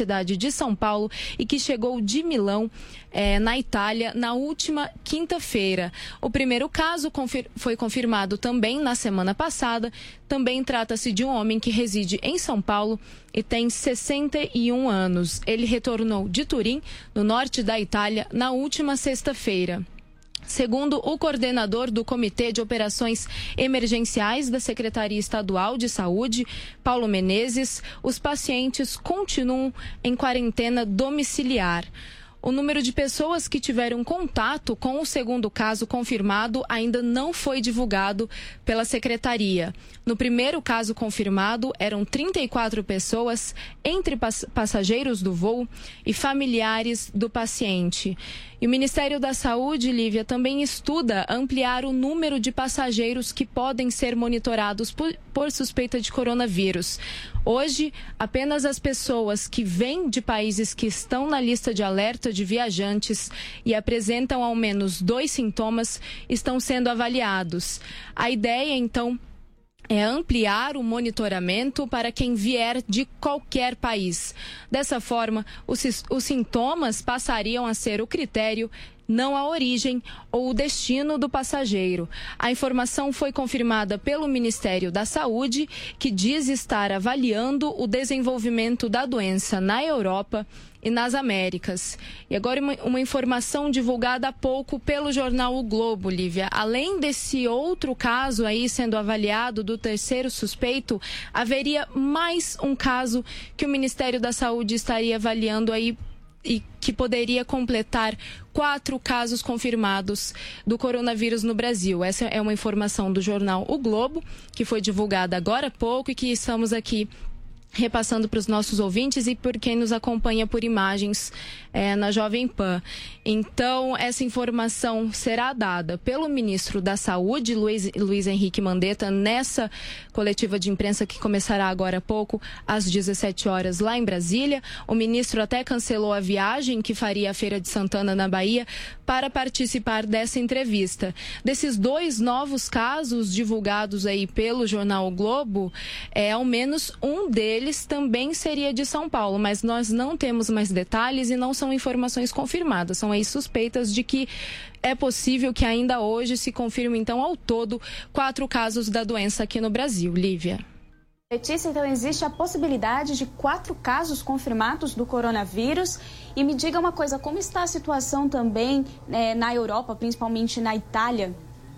cidade de São Paulo e que chegou de Milão, é, na Itália, na última quinta-feira. O primeiro caso confir- foi confirmado também na semana passada. Também trata-se de um homem que reside em São Paulo e tem sessenta e um anos. Ele retornou de Turim, no norte da Itália, na última sexta-feira. Segundo o coordenador do Comitê de Operações Emergenciais da Secretaria Estadual de Saúde, Paulo Menezes, os pacientes continuam em quarentena domiciliar. O número de pessoas que tiveram contato com o segundo caso confirmado ainda não foi divulgado pela Secretaria. No primeiro caso confirmado, eram trinta e quatro pessoas, entre pass- passageiros do voo e familiares do paciente. E o Ministério da Saúde, Lívia, também estuda ampliar o número de passageiros que podem ser monitorados por, por suspeita de coronavírus. Hoje, apenas as pessoas que vêm de países que estão na lista de alerta de viajantes e apresentam ao menos dois sintomas estão sendo avaliados. A ideia, então, é ampliar o monitoramento para quem vier de qualquer país. Dessa forma, os, os sintomas passariam a ser o critério, não a origem ou o destino do passageiro. A informação foi confirmada pelo Ministério da Saúde, que diz estar avaliando o desenvolvimento da doença na Europa e nas Américas. E agora uma, uma informação divulgada há pouco pelo jornal O Globo, Lívia. Além desse outro caso aí sendo avaliado do terceiro suspeito, haveria mais um caso que o Ministério da Saúde estaria avaliando aí e que poderia completar quatro casos confirmados do coronavírus no Brasil. Essa é uma informação do jornal O Globo, que foi divulgada agora há pouco e que estamos aqui repassando para os nossos ouvintes e por quem nos acompanha por imagens é, na Jovem Pan. Então, essa informação será dada pelo ministro da Saúde, Luiz, Luiz Henrique Mandetta, nessa coletiva de imprensa que começará agora há pouco, às dezessete horas, lá em Brasília. O ministro até cancelou a viagem que faria à Feira de Santana, na Bahia, para participar dessa entrevista. Desses dois novos casos divulgados aí pelo jornal O Globo, é, ao menos um deles Eles também seria de São Paulo, mas nós não temos mais detalhes e não são informações confirmadas. São aí suspeitas de que é possível que ainda hoje se confirme, então, ao todo, quatro casos da doença aqui no Brasil. Lívia. Letícia, então existe a possibilidade de quatro casos confirmados do coronavírus. E me diga uma coisa, como está a situação também né, na Europa, principalmente na Itália?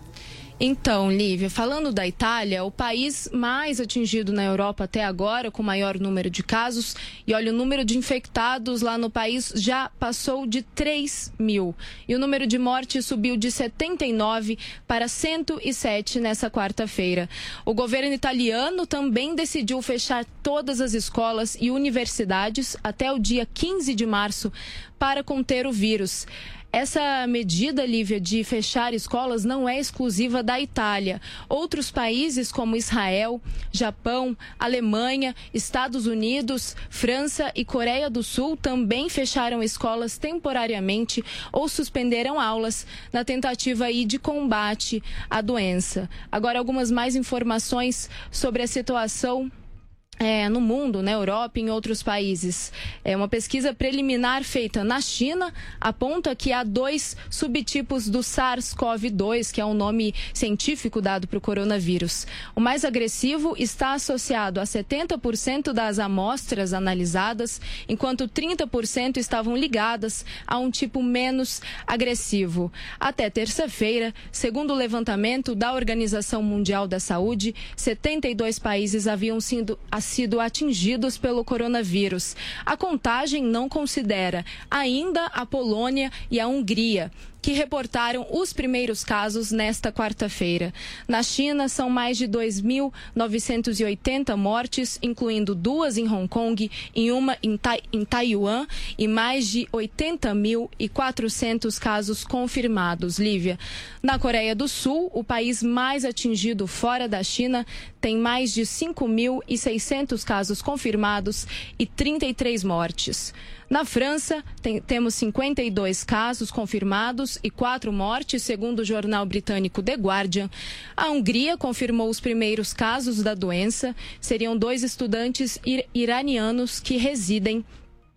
Então, Lívia, falando da Itália, o país mais atingido na Europa até agora, com maior número de casos, e olha, o número de infectados lá no país já passou de três mil. E o número de mortes subiu de setenta e nove para cento e sete nessa quarta-feira. O governo italiano também decidiu fechar todas as escolas e universidades até o dia quinze de março para conter o vírus. Essa medida, Lívia, de fechar escolas não é exclusiva da Itália. Outros países como Israel, Japão, Alemanha, Estados Unidos, França e Coreia do Sul também fecharam escolas temporariamente ou suspenderam aulas na tentativa aí de combate à doença. Agora, algumas mais informações sobre a situação É, no mundo, na Europa e em outros países. É uma pesquisa preliminar feita na China aponta que há dois subtipos do SARS-CoV dois, que é o nome científico dado para o coronavírus. O mais agressivo está associado a setenta por cento das amostras analisadas, enquanto trinta por cento estavam ligadas a um tipo menos agressivo. Até terça-feira, segundo o levantamento da Organização Mundial da Saúde, setenta e dois países haviam sido sido atingidos pelo coronavírus. A contagem não considera ainda a Polônia e a Hungria, que reportaram os primeiros casos nesta quarta-feira. Na China, são mais de dois mil novecentas e oitenta mortes, incluindo duas em Hong Kong e uma em, tai em Taiwan, e mais de oitenta mil e quatrocentos casos confirmados. Lívia, na Coreia do Sul, o país mais atingido fora da China, tem mais de cinco mil e seiscentos casos confirmados e trinta e três mortes. Na França, tem, temos cinquenta e dois casos confirmados e quatro mortes, segundo o jornal britânico The Guardian. A Hungria confirmou os primeiros casos da doença. Seriam dois estudantes ir, iranianos que residem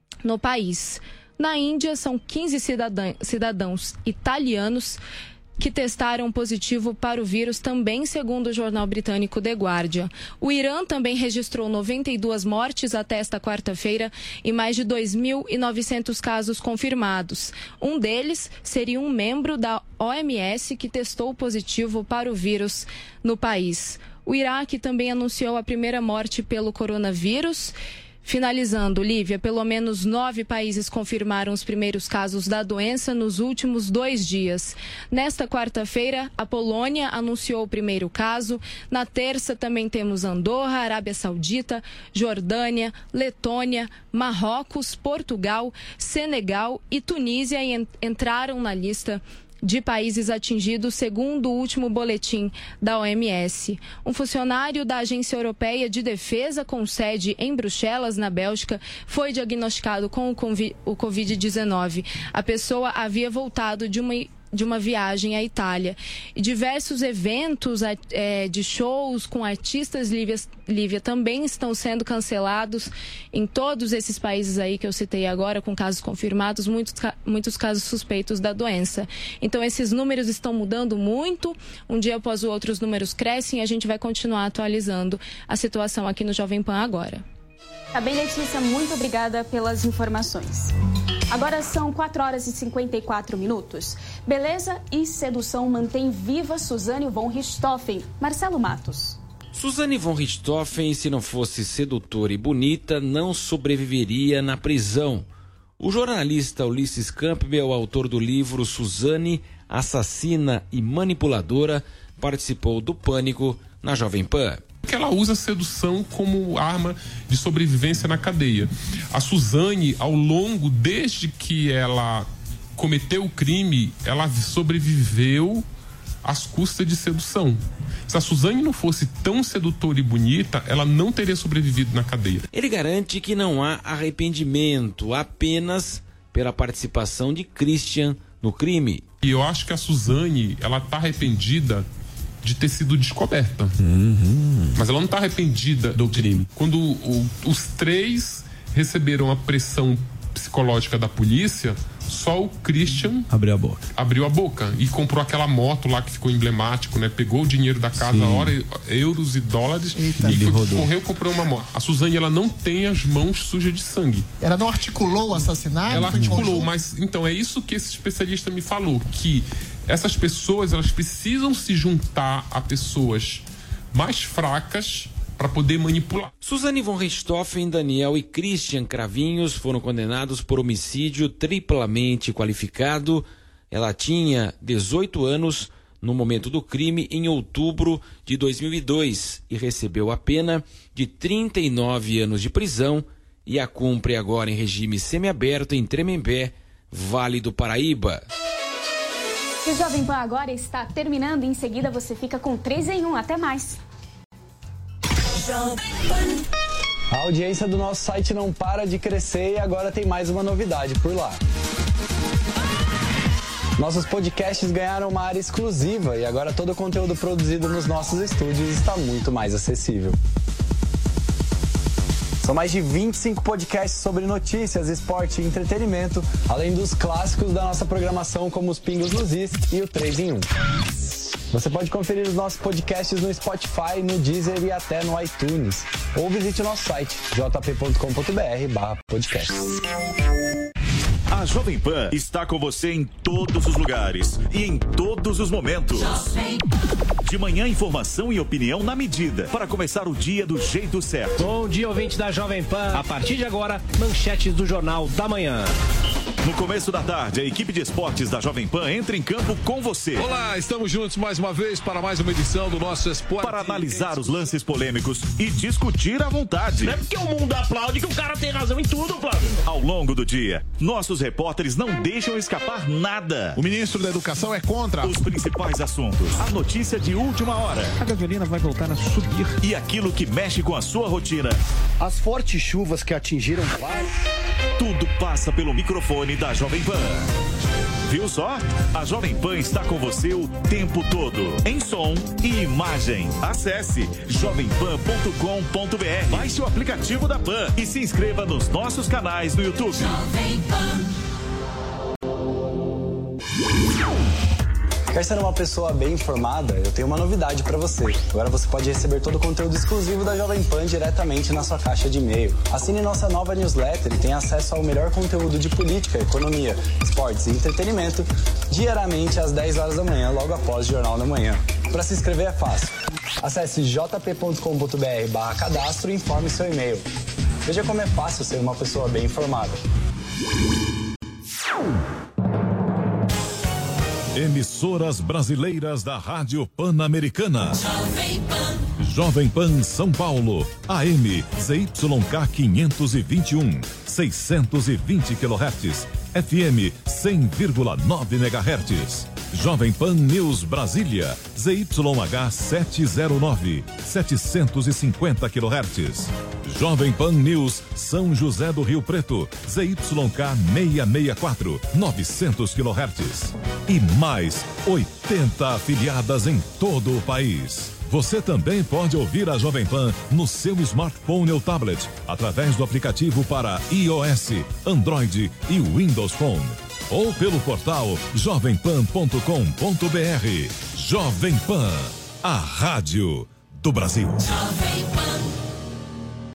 no país. Na Índia, são quinze cidadã, cidadãos italianos que testaram positivo para o vírus, também segundo o jornal britânico The Guardian. O Irã também registrou noventa e duas mortes até esta quarta-feira e mais de dois mil e novecentos casos confirmados. Um deles seria um membro da O M S que testou positivo para o vírus no país. O Iraque também anunciou a primeira morte pelo coronavírus. Finalizando, Lívia, pelo menos nove países confirmaram os primeiros casos da doença nos últimos dois dias. Nesta quarta-feira, a Polônia anunciou o primeiro caso. Na terça, também temos Andorra, Arábia Saudita, Jordânia, Letônia, Marrocos, Portugal, Senegal e Tunísia entraram na lista de países atingidos, segundo o último boletim da O M S. Um funcionário da Agência Europeia de Defesa, com sede em Bruxelas, na Bélgica, foi diagnosticado com o covid dezenove. A pessoa havia voltado de uma de uma viagem à Itália. E diversos eventos é, de shows com artistas, Lívia, Lívia, também estão sendo cancelados em todos esses países aí que eu citei agora, com casos confirmados, muitos, muitos casos suspeitos da doença. Então, esses números estão mudando muito. Um dia após o outro, os números crescem e a gente vai continuar atualizando a situação aqui no Jovem Pan agora. Tá bem, Letícia, muito obrigada pelas informações. Agora são quatro horas e cinquenta e quatro minutos. Beleza e sedução mantém viva Suzane von Richthofen. Marcelo Matos. Suzane von Richthofen, se não fosse sedutora e bonita, não sobreviveria na prisão. O jornalista Ulisses Campbell, autor do livro Suzane, Assassina e Manipuladora, participou do Pânico na Jovem Pan. Que ela usa a sedução como arma de sobrevivência na cadeia. A Suzane, ao longo, desde que ela cometeu o crime, ela sobreviveu às custas de sedução. Se a Suzane não fosse tão sedutora e bonita, ela não teria sobrevivido na cadeia. Ele garante que não há arrependimento, apenas pela participação de Christian no crime. E eu acho que a Suzane, ela tá arrependida de ter sido descoberta. Uhum. Mas ela não está arrependida do crime. Quando o, os três receberam a pressão psicológica da polícia, só o Christian abriu a boca. Abriu a boca e comprou aquela moto lá que ficou emblemático, né? Pegou o dinheiro da casa, a hora, euros e dólares. Eita, e foi, correu e comprou uma moto. A Suzane, ela não tem as mãos sujas de sangue. Ela não articulou o assassinato? Ela articulou, mas então é isso que esse especialista me falou, que essas pessoas, elas precisam se juntar a pessoas mais fracas para poder manipular. Suzane von Richthofen, Daniel e Christian Cravinhos foram condenados por homicídio triplamente qualificado. Ela tinha dezoito anos no momento do crime, em outubro de dois mil e dois, e recebeu a pena de trinta e nove anos de prisão e a cumpre agora em regime semiaberto em Tremembé, Vale do Paraíba. O Jovem Pan agora está terminando. Em seguida, você fica com três em um. Até mais. A audiência do nosso site não para de crescer e agora tem mais uma novidade por lá. Nossos podcasts ganharam uma área exclusiva e agora todo o conteúdo produzido nos nossos estúdios está muito mais acessível. São mais de vinte e cinco podcasts sobre notícias, esporte e entretenimento, além dos clássicos da nossa programação, como os Pingos nos Is e o três em um. Você pode conferir os nossos podcasts no Spotify, no Deezer e até no iTunes. Ou visite o nosso site, j p ponto com ponto b r barra podcast. A Jovem Pan está com você em todos os lugares e em todos os momentos. De manhã, informação e opinião na medida, para começar o dia do jeito certo. Bom dia, ouvinte da Jovem Pan. A partir de agora, manchetes do Jornal da Manhã. No começo da tarde, a equipe de esportes da Jovem Pan entra em campo com você. Olá, estamos juntos mais uma vez para mais uma edição do nosso Esporte. Para analisar os lances polêmicos e discutir à vontade. Não é porque o mundo aplaude que o cara tem razão em tudo, Flávio. Ao longo do dia, nossos repórteres não deixam escapar nada. O ministro da Educação é contra os principais assuntos. A notícia de última hora. A gasolina vai voltar a subir. E aquilo que mexe com a sua rotina. As fortes chuvas que atingiram vários. Tudo passa pelo microfone da Jovem Pan. Viu só? A Jovem Pan está com você o tempo todo, em som e imagem. Acesse jovem pan ponto com ponto b r, baixe o aplicativo da Pan e se inscreva nos nossos canais no YouTube. Jovem Pan. Quer ser uma pessoa bem informada? Eu tenho uma novidade para você. Agora você pode receber todo o conteúdo exclusivo da Jovem Pan diretamente na sua caixa de e-mail. Assine nossa nova newsletter e tenha acesso ao melhor conteúdo de política, economia, esportes e entretenimento diariamente às dez horas da manhã, logo após o Jornal da Manhã. Para se inscrever é fácil. Acesse j p ponto com ponto b r barra cadastro e informe seu e-mail. Veja como é fácil ser uma pessoa bem informada. Emissoras brasileiras da Rádio Pan-Americana. Jovem Pan. Jovem Pan São Paulo. A M Z Y K quinhentos e vinte e um, seiscentos e vinte quilohertz. F M cem vírgula nove megahertz. Jovem Pan News Brasília. Z Y H setecentos e nove, setecentos e cinquenta quilohertz. Jovem Pan News São José do Rio Preto. Z Y K seiscentos e sessenta e quatro, novecentos quilohertz. E mais oitenta afiliadas em todo o país. Você também pode ouvir a Jovem Pan no seu smartphone ou tablet, através do aplicativo para iOS, Android e Windows Phone. Ou pelo portal jovem pan ponto com ponto b r. Jovem Pan, a rádio do Brasil. Jovem Pan.